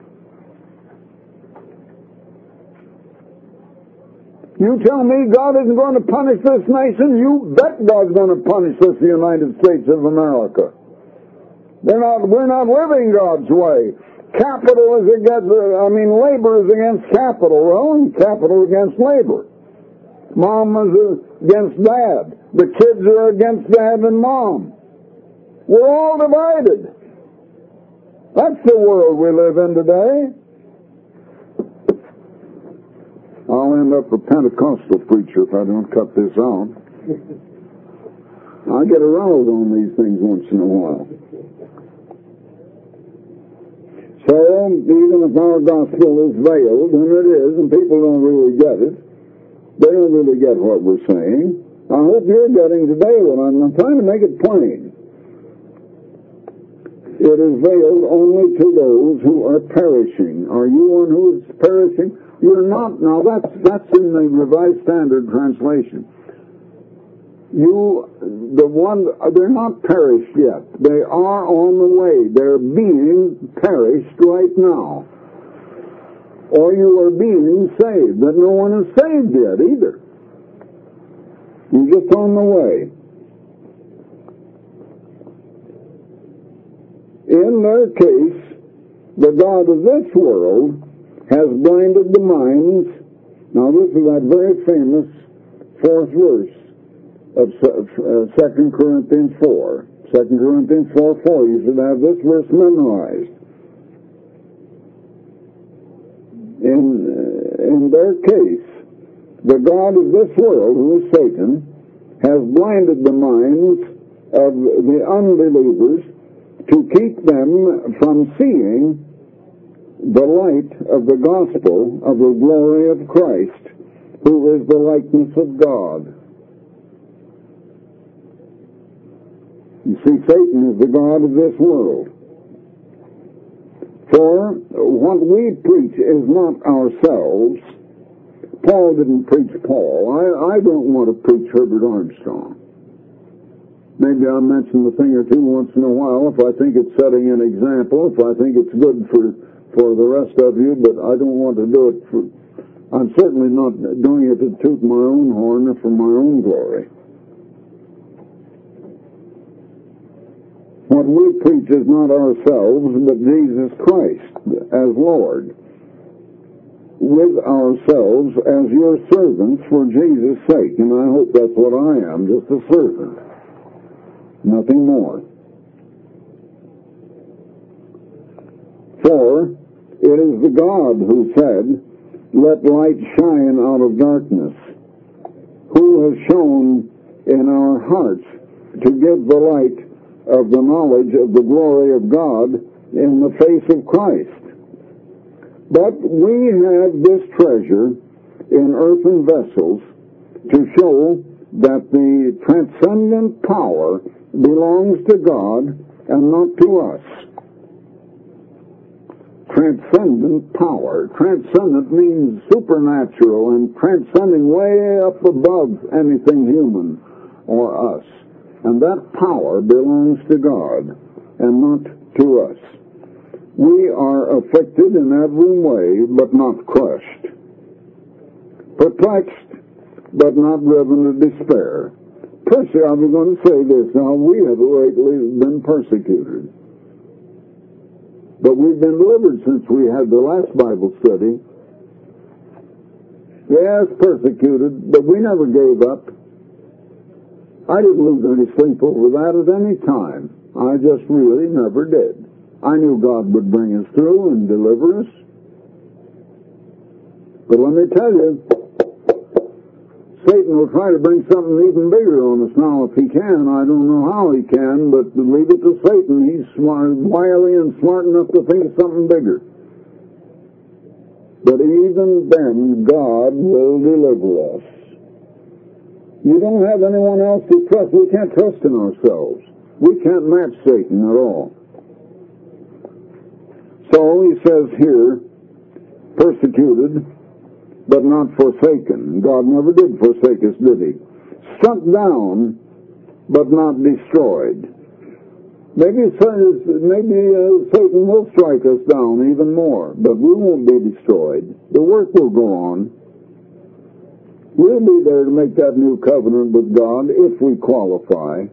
You tell me God isn't going to punish this nation? You bet God's going to punish this United States of America. They're not, we're not living God's way. Capital is against, I mean, labor is against capital. Well, and capital against labor. Mom is against dad. The kids are against dad and mom. We're all divided. That's the world we live in today. I'll end up a Pentecostal preacher if I don't cut this out. I get aroused on these things once in a while. So, even if our gospel is veiled, and it is, and people don't really get it, they don't really get what we're saying. I hope you're getting today what I'm, I'm trying to make it plain. It is veiled only to those who are perishing. Are you one who is perishing? You're not. Now, that's, that's in the Revised Standard Translation. You, the one, they're not perished yet. They are on the way. They're being perished right now. Or you are being saved. But no one is saved yet either. You're just on the way. In their case, the God of this world has blinded the minds. Now this is that very famous fourth verse of Second Corinthians four. Second Corinthians four four. You should have this verse memorized. In, uh, in their case, the God of this world, who is Satan, has blinded the minds of the unbelievers to keep them from seeing the light of the gospel of the glory of Christ, who is the likeness of God. You see, Satan is the God of this world. For what we preach is not ourselves. Paul didn't preach Paul. I, I don't want to preach Herbert Armstrong. Maybe I'll mention a thing or two once in a while if I think it's setting an example, if I think it's good for, for the rest of you, but I don't want to do it for... I'm certainly not doing it to toot my own horn or for my own glory. What we preach is not ourselves, but Jesus Christ as Lord, with ourselves as your servants for Jesus' sake. And I hope that's what I am, just a servant. Nothing more. For it is the God who said, "Let light shine out of darkness," who has shown in our hearts to give the light of the knowledge of the glory of God in the face of Christ. But we have this treasure in earthen vessels to show that the transcendent power belongs to God and not to us. Transcendent power. Transcendent means supernatural and transcending way up above anything human or us. And that power belongs to God and not to us. We are afflicted in every way, but not crushed. Perplexed, but not driven to despair. Perse- I was going to say this. Now, we have lately been persecuted. But we've been delivered since we had the last Bible study. Yes, persecuted, but we never gave up. I didn't lose any sleep over that at any time. I just really never did. I knew God would bring us through and deliver us. But let me tell you, Satan will try to bring something even bigger on us now if he can. I don't know how he can, but leave it to Satan. He's smart, wily and smart enough to think of something bigger. But even then, God will deliver us. You don't have anyone else to trust. We can't trust in ourselves. We can't match Satan at all. So he says here, persecuted, but not forsaken. God never did forsake us, did he? Struck down, but not destroyed. Maybe, maybe uh, Satan will strike us down even more, but we won't be destroyed. The work will go on. We'll be there to make that new covenant with God if we qualify.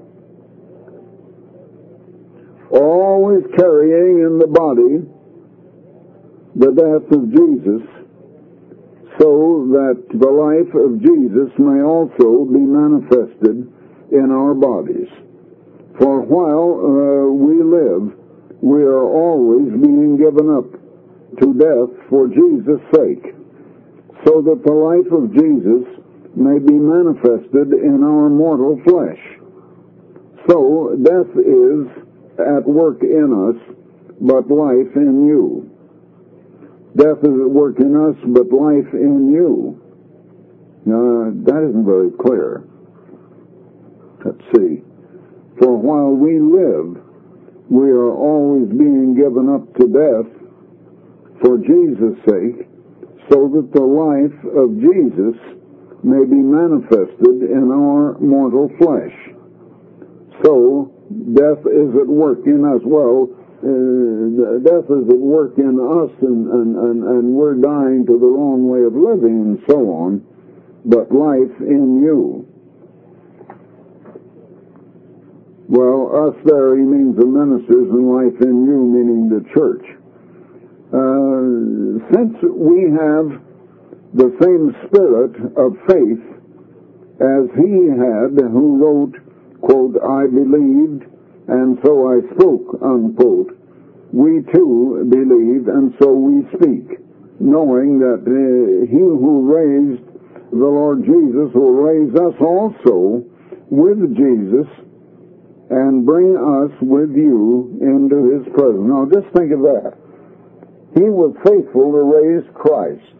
Always carrying in the body the death of Jesus, so that the life of Jesus may also be manifested in our bodies. For while uh, we live, we are always being given up to death for Jesus' sake, so that the life of Jesus may be manifested in our mortal flesh. So death is at work in us, but life in you. Death is at work in us, but life in you. Uh, that isn't very clear. Let's see. For while we live, we are always being given up to death for Jesus' sake, so that the life of Jesus may be manifested in our mortal flesh. So, death is at work in us. Well, uh, death is at work in us, and, and, and, and we're dying to the wrong way of living and so on, but life in you. Well, us there, he means the ministers, and life in you, meaning the church. Uh, since we have the same spirit of faith as he had who wrote, quote, I believed, and so I spoke, unquote, we too believe, and so we speak, knowing that uh, he who raised the Lord Jesus will raise us also with Jesus and bring us with you into his presence. Now just think of that. He was faithful to raise Christ.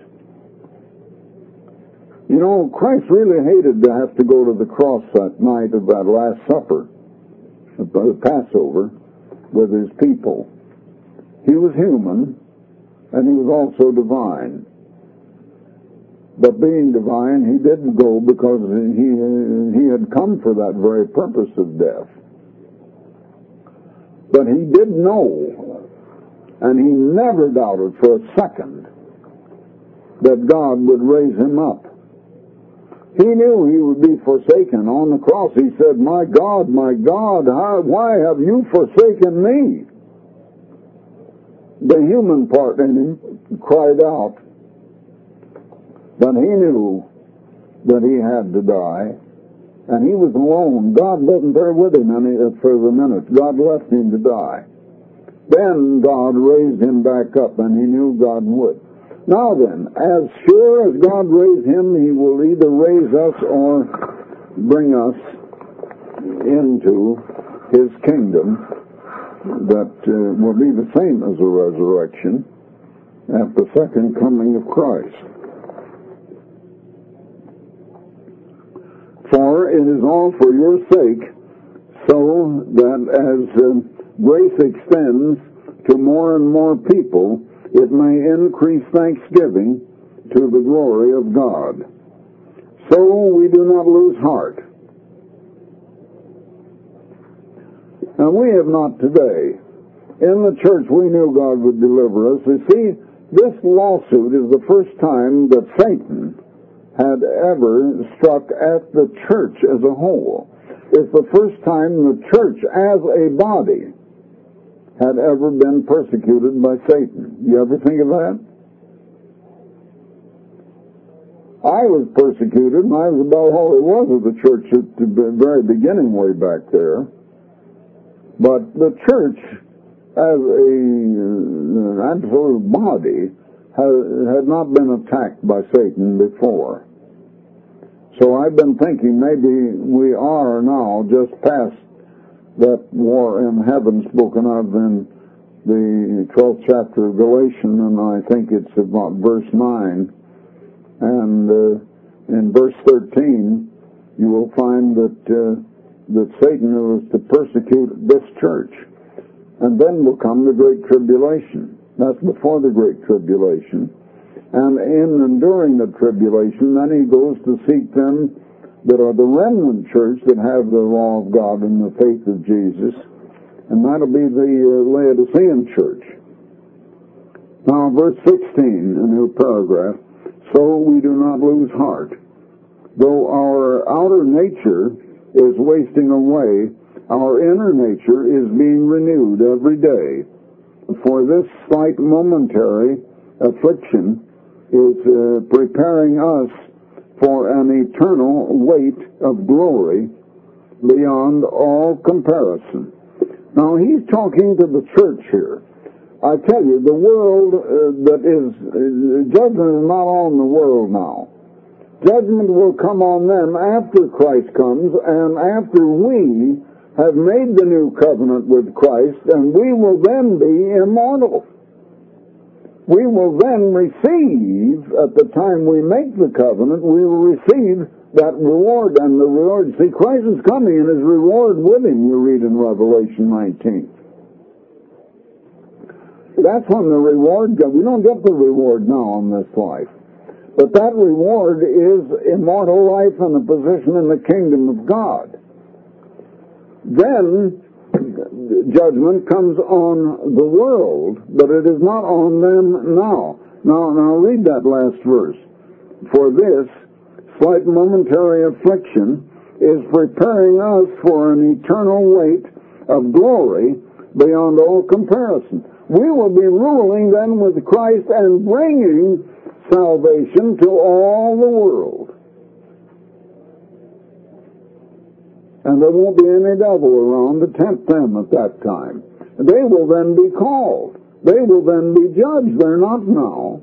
You know, Christ really hated to have to go to the cross that night of that Last Supper, the Passover, with his people. He was human, and he was also divine. But being divine, he didn't go because he, he had come for that very purpose of death. But he did know, and he never doubted for a second, that God would raise him up. He knew he would be forsaken. On the cross he said, my God, my God, how, why have you forsaken me? The human part in him cried out. But he knew that he had to die. And he was alone. God wasn't there with him any further minutes. God left him to die. Then God raised him back up, and he knew God would. Now then, as sure as God raised him, he will either raise us or bring us into his kingdom that uh, will be the same as a resurrection at the second coming of Christ. For it is all for your sake, so that as uh, grace extends to more and more people, it may increase thanksgiving to the glory of God. So we do not lose heart. And we have not today. In the church we knew God would deliver us. You see, this lawsuit is the first time that Satan had ever struck at the church as a whole. It's the first time the church as a body had ever been persecuted by Satan. You ever think of that? I was persecuted, and I was about all it was of the church at the very beginning way back there. But the church, as a, an absolute body, had not been attacked by Satan before. So I've been thinking maybe we are now just past that war in heaven spoken of in the twelfth chapter of Galatians, and I think it's about verse nine. And uh, in verse thirteen, you will find that uh, that Satan was to persecute this church. And then will come the Great Tribulation. That's before the Great Tribulation. And in and during the tribulation, then he goes to seek them that are the remnant church that have the law of God and the faith of Jesus. And that'll be the uh, Laodicean church. Now, verse sixteen, a new paragraph. So we do not lose heart. Though our outer nature is wasting away, our inner nature is being renewed every day. For this slight momentary affliction is uh, preparing us for an eternal weight of glory beyond all comparison. Now, he's talking to the church here. I tell you, the world uh, that is, uh, judgment is not on the world now. Judgment will come on them after Christ comes and after we have made the new covenant with Christ, and we will then be immortal. We will then receive, at the time we make the covenant, we will receive that reward, and the reward, see, Christ is coming and his reward with him, you read in Revelation nineteen. That's when the reward goes. We don't get the reward now in this life. But that reward is immortal life and a position in the kingdom of God. Then judgment comes on the world, but it is not on them now. Now, now read that last verse. For this slight momentary affliction is preparing us for an eternal weight of glory beyond all comparison. We will be ruling then with Christ and bringing salvation to all the world. And there won't be any devil around to tempt them at that time. They will then be called. They will then be judged. They're not now.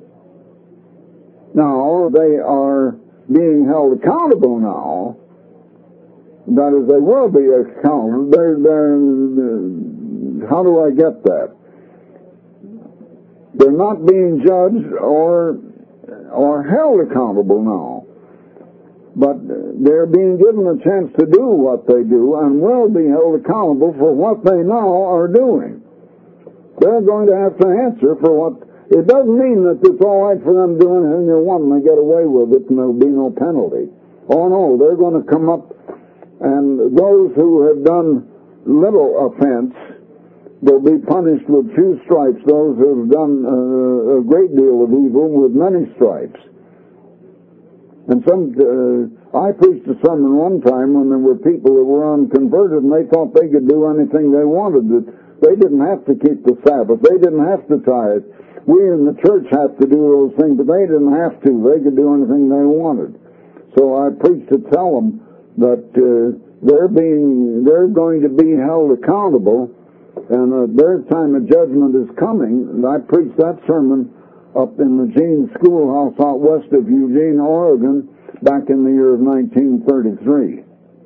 Now, they are being held accountable now. That is, they will be accountable. They're, they're, how do I get that? They're not being judged or, or held accountable now. But they're being given a chance to do what they do and will be held accountable for what they now are doing. They're going to have to answer for what... It doesn't mean that it's all right for them doing anything they want and they get away with it and there'll be no penalty. Oh no, they're going to come up, and those who have done little offense will be punished with few stripes. Those who have done uh, a great deal of evil with many stripes. And some, uh, I preached a sermon one time when there were people that were unconverted and they thought they could do anything they wanted. They didn't have to keep the Sabbath. They didn't have to tithe. We in the church have to do those things, but they didn't have to. They could do anything they wanted. So I preached to tell them that uh, they're being, they're going to be held accountable, and uh, their time of judgment is coming. And I preached that sermon up in the Jean Schoolhouse out west of Eugene, Oregon, back in the year of nineteen thirty-three.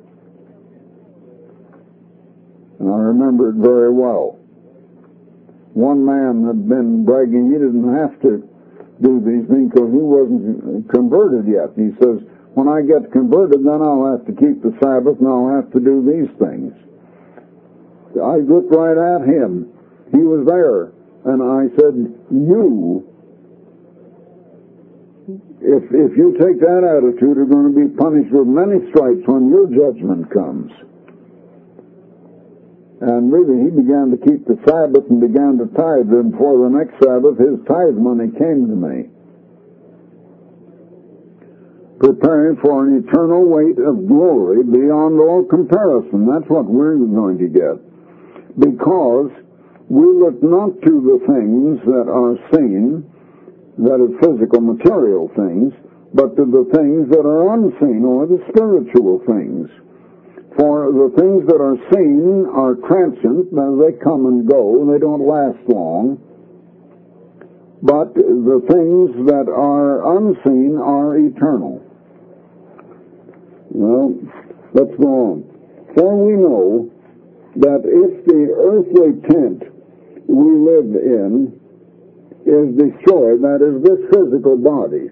And I remember it very well. One man had been bragging he didn't have to do these things because he wasn't converted yet. He says, when I get converted, then I'll have to keep the Sabbath and I'll have to do these things. I looked right at him. He was there. And I said, you... If if you take that attitude, you're going to be punished with many stripes when your judgment comes. And really, he began to keep the Sabbath and began to tithe. And before the next Sabbath, his tithe money came to me. Preparing for an eternal weight of glory beyond all comparison. That's what we're going to get. Because we look not to the things that are seen, that are physical, material things, but to the things that are unseen, or the spiritual things. For the things that are seen are transient, they come and go, and they don't last long. but the things that are unseen are eternal. Well, let's go on. For we know that if the earthly tent we live in is destroyed, that is, this physical body.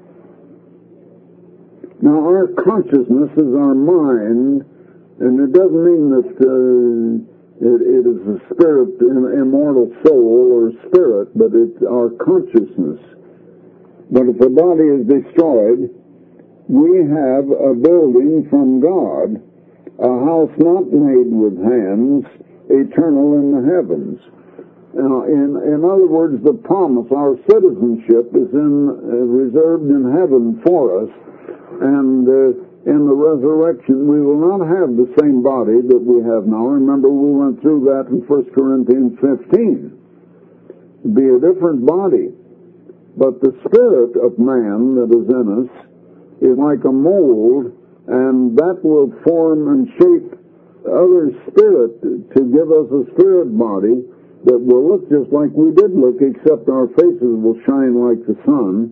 Now, our consciousness is our mind, and it doesn't mean that uh, it, it is a spirit, an immortal soul or spirit, but it's our consciousness. But if the body is destroyed, we have a building from God, a house not made with hands, eternal in the heavens. Now, in, in other words, the promise, our citizenship is in, uh, reserved in heaven for us, and uh, in the resurrection we will not have the same body that we have now. Remember, we went through that in First Corinthians fifteen. It'll be a different body, but the spirit of man that is in us is like a mold, and that will form and shape other spirit to give us a spirit body that will look just like we did look, except our faces will shine like the sun.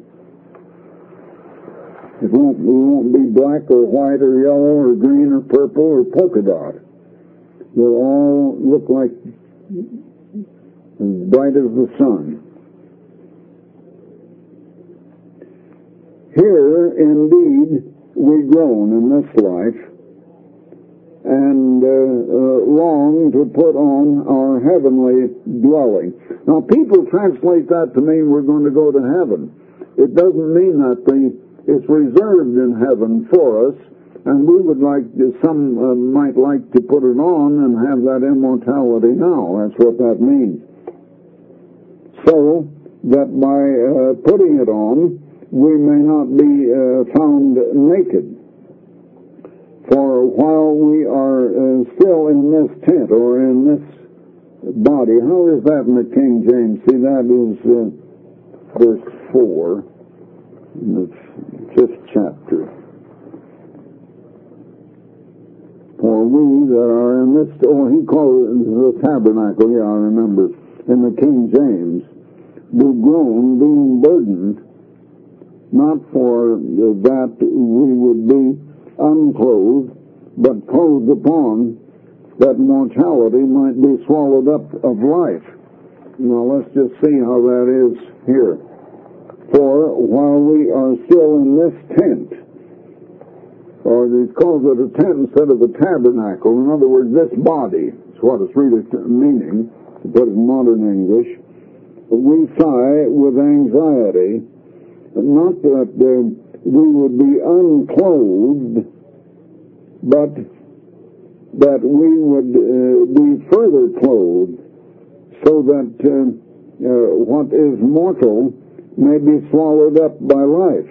It won't, we won't be black or white or yellow or green or purple or polka dot. They'll all look like as bright as the sun. Here, indeed, we groan in this life and uh, uh, long to put on our heavenly dwelling. Now, people translate that to mean we're going to go to heaven. It doesn't mean that. The, it's reserved in heaven for us, and we would like, some uh, might like to put it on and have that immortality now. That's what that means. So that by uh, putting it on, we may not be uh, found naked. For while we are uh, still in this tent or in this body, how is that in the King James? See, that is uh, verse four in the fifth chapter. For we that are in this, oh, he calls it the tabernacle, yeah, I remember, in the King James, do groan, being burdened, not for that we would be unclothed, but clothed upon, that mortality might be swallowed up of life. Now let's just see how that is here. For while we are still in this tent, or he calls it a tent instead of a tabernacle, in other words, this body, is what it's really meaning, to put it in modern English, we sigh with anxiety, not that uh, we would be unclothed, but that we would uh, be further clothed, so that uh, uh, what is mortal may be swallowed up by life.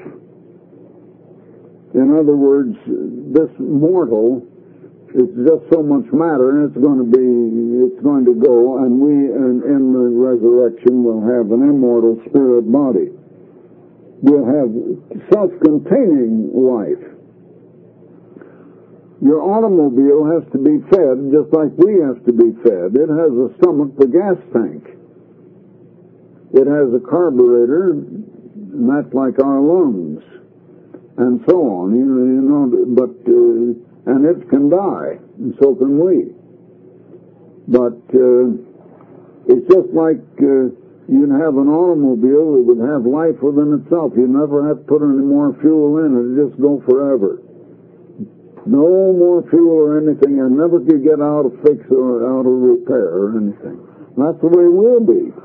In other words, this mortal is just so much matter, and it's going to be, it's going to go, and we, in, in the resurrection, will have an immortal spirit body. We'll have self-containing life. Your automobile has to be fed just like we have to be fed. It has a stomach, the gas tank. It has a carburetor, and that's like our lungs, and so on. You know, you know but uh, and it can die, and so can we. But uh, it's just like uh, you'd have an automobile that would have life within itself. You never have to put any more fuel in it; it just go forever. No more fuel or anything, and never could get out of fix or out of repair or anything. That's the way we'll be.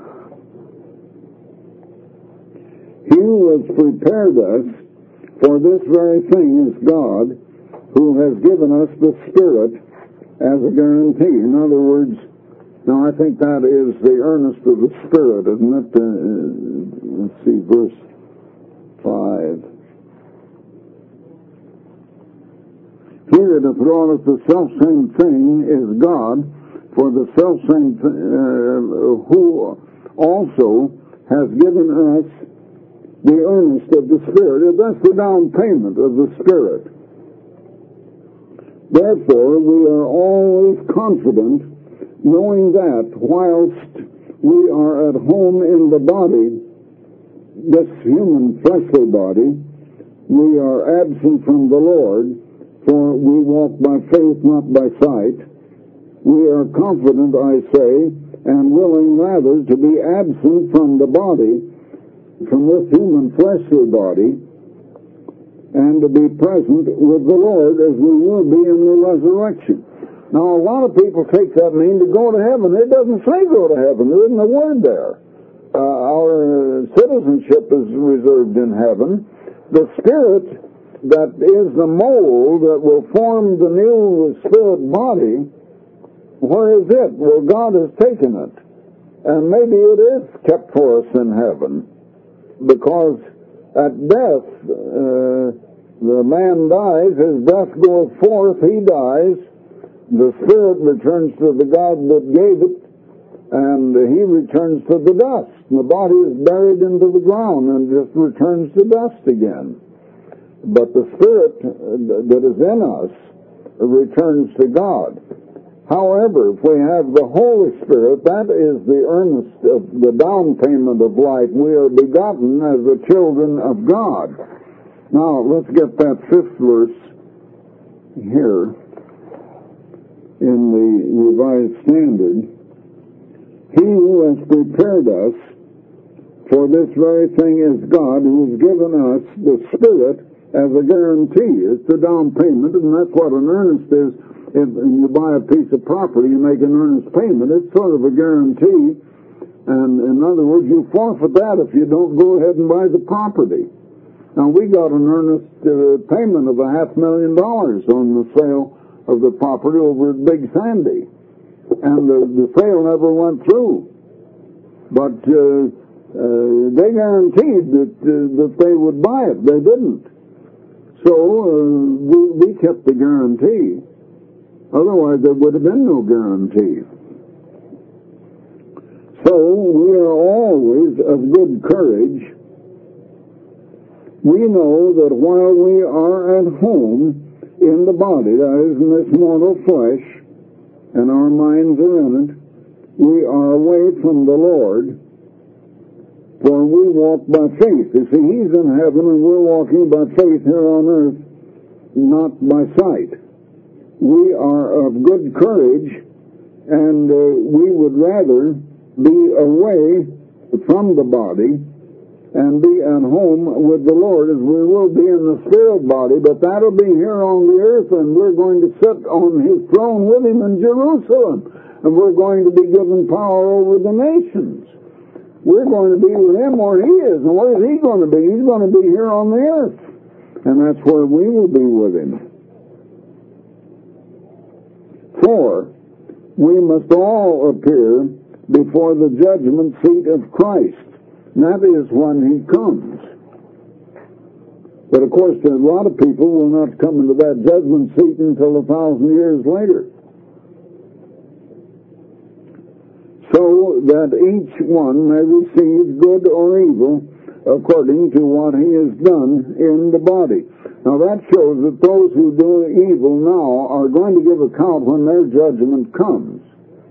He who has prepared us for this very thing is God, who has given us the Spirit as a guarantee. In other words, now I think that is the earnest of the Spirit, isn't it? Uh, let's see, verse five. He that hath wrought us the selfsame thing is God, for the selfsame th- uh, who also has given us the earnest of the Spirit. That's the down payment of the Spirit. Therefore, we are always confident, knowing that whilst we are at home in the body, this human fleshly body, we are absent from the Lord, for we walk by faith, not by sight. We are confident, I say, and willing rather to be absent from the body, from this human fleshly body, and to be present with the Lord as we will be in the resurrection. Now, a lot of people take that mean to go to heaven. It doesn't say go to heaven. There isn't a word there. Uh, our citizenship is reserved in heaven. The Spirit that is the mold that will form the new spirit body, where is it? Well, God has taken it. And maybe it is kept for us in heaven. Because at death, uh, the man dies, his breath goes forth, he dies, the spirit returns to the God that gave it, and he returns to the dust. The body is buried into the ground and just returns to dust again. But the spirit that is in us returns to God. However, if we have the Holy Spirit, that is the earnest of the down payment of life. We are begotten as the children of God. Now, let's get that fifth verse here in the Revised Standard. He who has prepared us for this very thing is God, who has given us the Spirit as a guarantee. It's the down payment, and that's what an earnest is. If you buy a piece of property, you make an earnest payment. It's sort of a guarantee. And in other words, you forfeit that if you don't go ahead and buy the property. Now, we got an earnest uh, payment of a half million dollars on the sale of the property over at Big Sandy. And the, the sale never went through. But uh, uh, they guaranteed that, uh, that they would buy it. They didn't. So uh, we, we kept the guarantee. Otherwise, there would have been no guarantee. So we are always of good courage. We know that while we are at home in the body, that is, in this mortal flesh, and our minds are in it, we are away from the Lord, for we walk by faith. You see, He's in heaven and we're walking by faith here on earth, not by sight. We are of good courage, and uh, we would rather be away from the body and be at home with the Lord, as we will be in the spirit body, but that'll be here on the earth, and we're going to sit on His throne with Him in Jerusalem, and we're going to be given power over the nations. We're going to be with Him where He is, and where is He going to be? He's going to be here on the earth, and that's where we will be with Him. For we must all appear before the judgment seat of Christ. And that is when He comes. But of course, a lot of people will not come into that judgment seat until a thousand years later. So that each one may receive good or evil according to what he has done in the body. Now that shows that those who do evil now are going to give account when their judgment comes.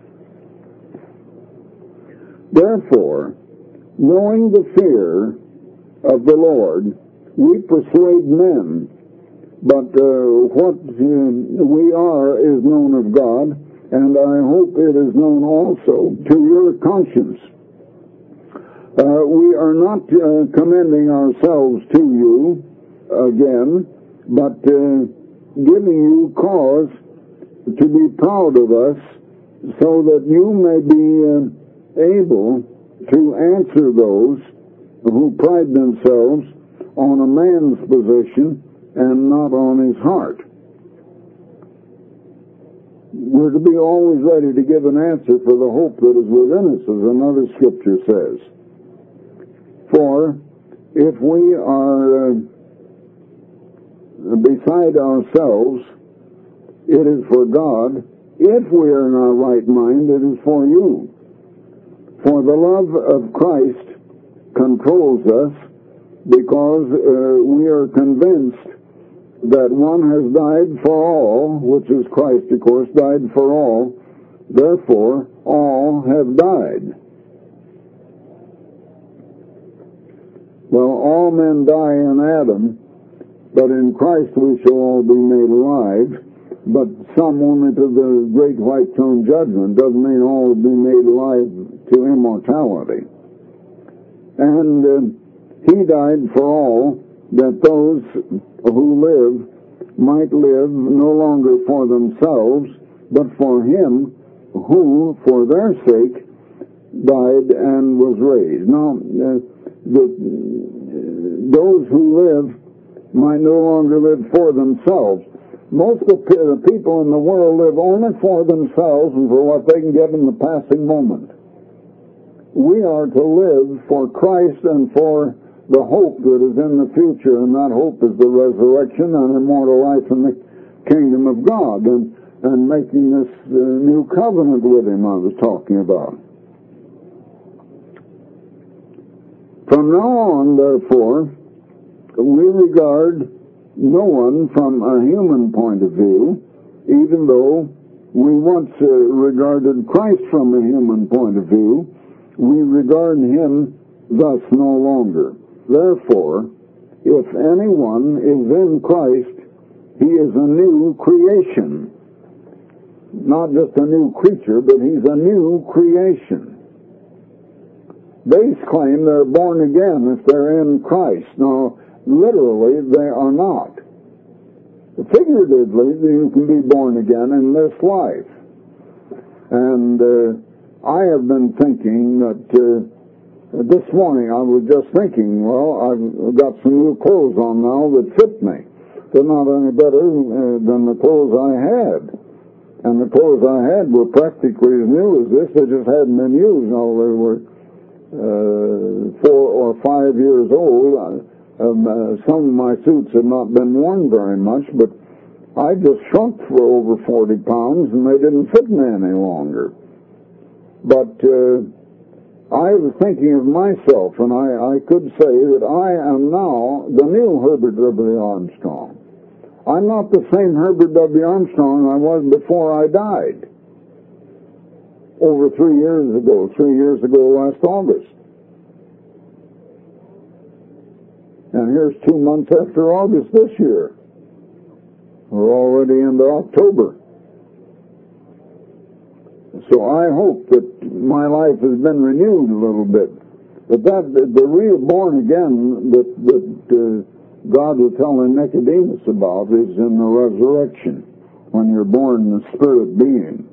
Therefore, knowing the fear of the Lord, we persuade men, but uh, what uh, we are is known of God, and I hope it is known also to your conscience. Uh, we are not uh, commending ourselves to you again, but uh, giving you cause to be proud of us, so that you may be uh, able to answer those who pride themselves on a man's position and not on his heart. We're to be always ready to give an answer for the hope that is within us, as another scripture says. For if we are uh, beside ourselves, it is for God. If we are in our right mind, it is for you. For the love of Christ controls us, because uh, we are convinced that one has died for all, which is Christ, of course, died for all. Therefore, all have died. Well, all men die in Adam, but in Christ we shall all be made alive. But some only to the great white throne judgment. Doesn't mean all will be made alive to immortality. And uh, he died for all, that those who live might live no longer for themselves, but for him who, for their sake, died and was raised. Now, uh, the, uh, those who live might no longer live for themselves. Most of the people in the world live only for themselves and for what they can get in the passing moment. We are to live for Christ and for the hope that is in the future, and that hope is the resurrection and immortal life in the kingdom of God, and, and making this uh, new covenant with him I was talking about. From now on, therefore, we regard no one from a human point of view, even though we once uh, regarded Christ from a human point of view. We regard him thus no longer. Therefore, if anyone is in Christ, he is a new creation. Not just a new creature, but he's a new creation. They claim they're born again if they're in Christ. Now, literally, they are not. Figuratively, you can be born again in this life. And uh, I have been thinking that uh, this morning I was just thinking, well, I've got some new clothes on now that fit me. They're not any better uh, than the clothes I had. And the clothes I had were practically as new as this. They just hadn't been used. Now, they were uh, four or five years old. Um, uh, some of my suits had not been worn very much, but I just shrunk for over forty pounds, and they didn't fit me any longer. But uh, I was thinking of myself, and I, I could say that I am now the new Herbert W. Armstrong. I'm not the same Herbert W. Armstrong I was before I died. Over three years ago, three years ago last August. And here's two months after August this year. We're already into October. So I hope that my life has been renewed a little bit. But that, the real born again that, that uh, God was telling Nicodemus about is in the resurrection, when you're born in the spirit being.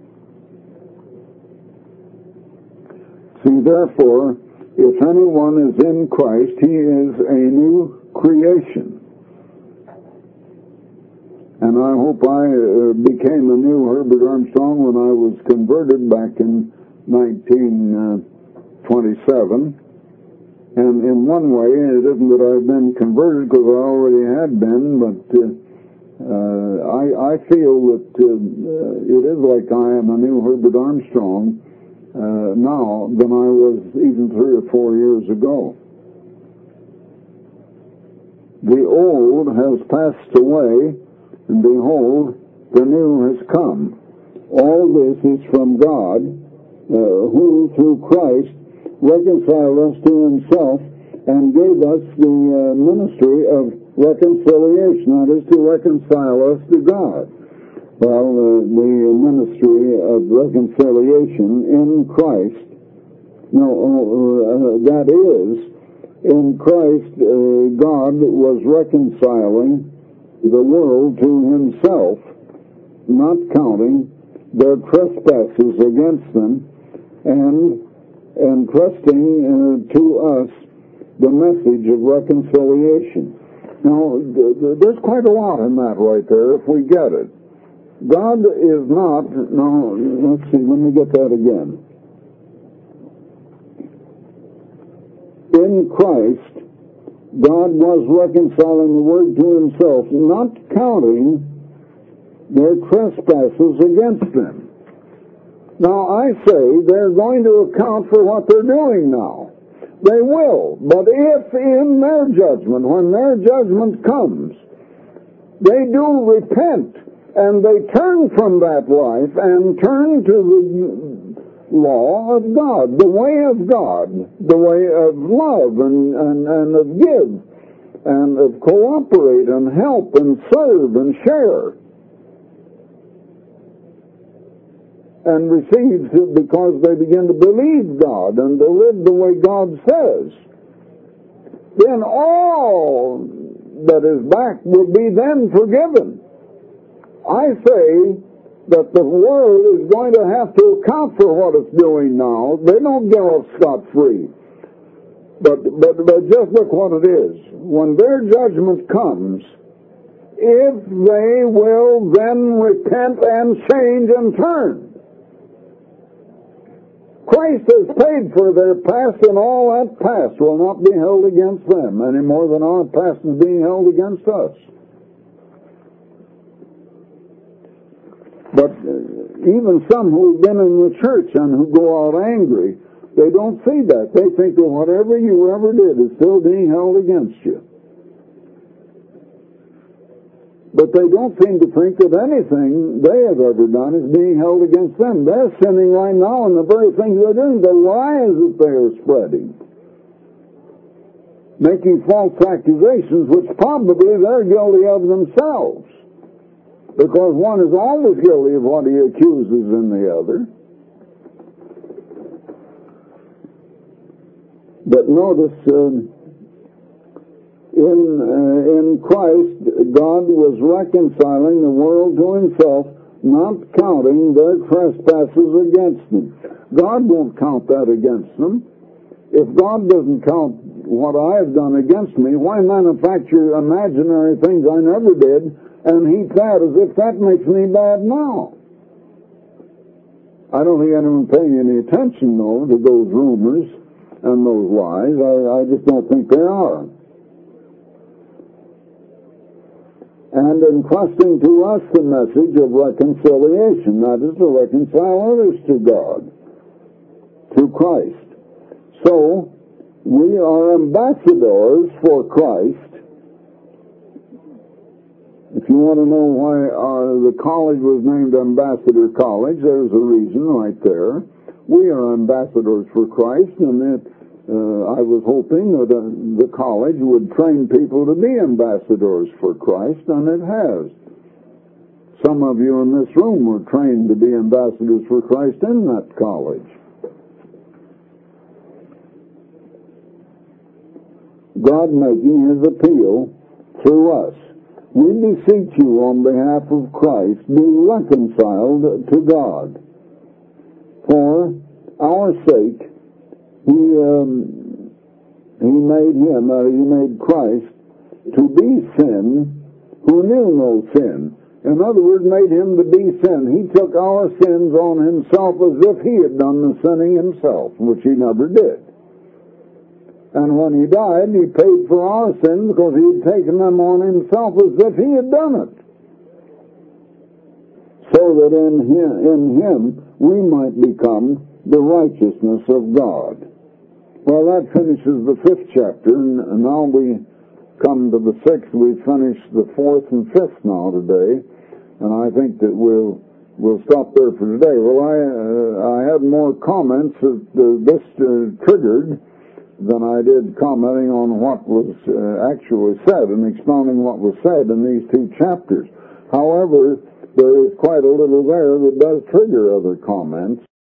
See, therefore, if anyone is in Christ, he is a new creation. And I hope I uh, became a new Herbert Armstrong when I was converted back in nineteen twenty-seven. And in one way, it isn't that I've been converted because I already had been, but uh, uh, I, I feel that uh, it is like I am a new Herbert Armstrong Uh, now than I was even three or four years ago. The old has passed away, and behold, the new has come. All this is from God, uh, who through Christ reconciled us to himself and gave us the uh, ministry of reconciliation, that is, to reconcile us to God. Well, uh, the ministry of reconciliation in Christ, no, uh, that is, in Christ, uh, God was reconciling the world to himself, not counting their trespasses against them, and entrusting uh, to us the message of reconciliation. Now, th- th- there's quite a lot in that right there, if we get it. God is not, no, let's see, let me get that again. In Christ, God was reconciling the world to himself, not counting their trespasses against them. Now, I say they're going to account for what they're doing now. They will, but if in their judgment, when their judgment comes, they do repent, and they turn from that life and turn to the law of God, the way of God, the way of love and, and, and of give and of cooperate and help and serve and share. And receives it because they begin to believe God and to live the way God says. Then all that is back will be then forgiven. I say that the world is going to have to account for what it's doing now. They don't get off scot-free. But, but, but just look what it is. When their judgment comes, if they will then repent and change and turn, Christ has paid for their past, and all that past will not be held against them any more than our past is being held against us. But even some who have been in the church and who go out angry, they don't see that. They think that whatever you ever did is still being held against you. But they don't seem to think that anything they have ever done is being held against them. They're sinning right now in the very things they're doing, the lies that they are spreading, making false accusations which probably they're guilty of themselves, because one is always guilty of what he accuses in the other. But notice, uh, In, uh, in Christ, God was reconciling the world to himself, not counting their trespasses against them. God won't count that against them. If God doesn't count what I have done against me, why manufacture imaginary things I never did and heap that as if that makes me bad now? I don't think anyone paying any attention, though, to those rumors and those lies. I, I just don't think they are. And entrusting to us the message of reconciliation, that is to reconcile others to God, to Christ. So, we are ambassadors for Christ. If you want to know why our, the college was named Ambassador College, there's a reason right there. We are ambassadors for Christ, and it Uh, I was hoping that uh, the college would train people to be ambassadors for Christ, and it has. Some of you in this room were trained to be ambassadors for Christ in that college. God making his appeal through us. We beseech you on behalf of Christ, be reconciled to God. For our sake, He, um, he made him, uh, he made Christ to be sin who knew no sin. In other words, made him to be sin. He took our sins on himself as if he had done the sinning himself, which he never did. And when he died, he paid for our sins because he had taken them on himself as if he had done it. So that in him, in him we might become the righteousness of God. Well, that finishes the fifth chapter, and now we come to the sixth. We've finished the fourth and fifth now today, and I think that we'll we'll stop there for today. Well, I uh, I had more comments that uh, this uh, triggered than I did commenting on what was uh, actually said and expounding what was said in these two chapters. However, there is quite a little there that does trigger other comments.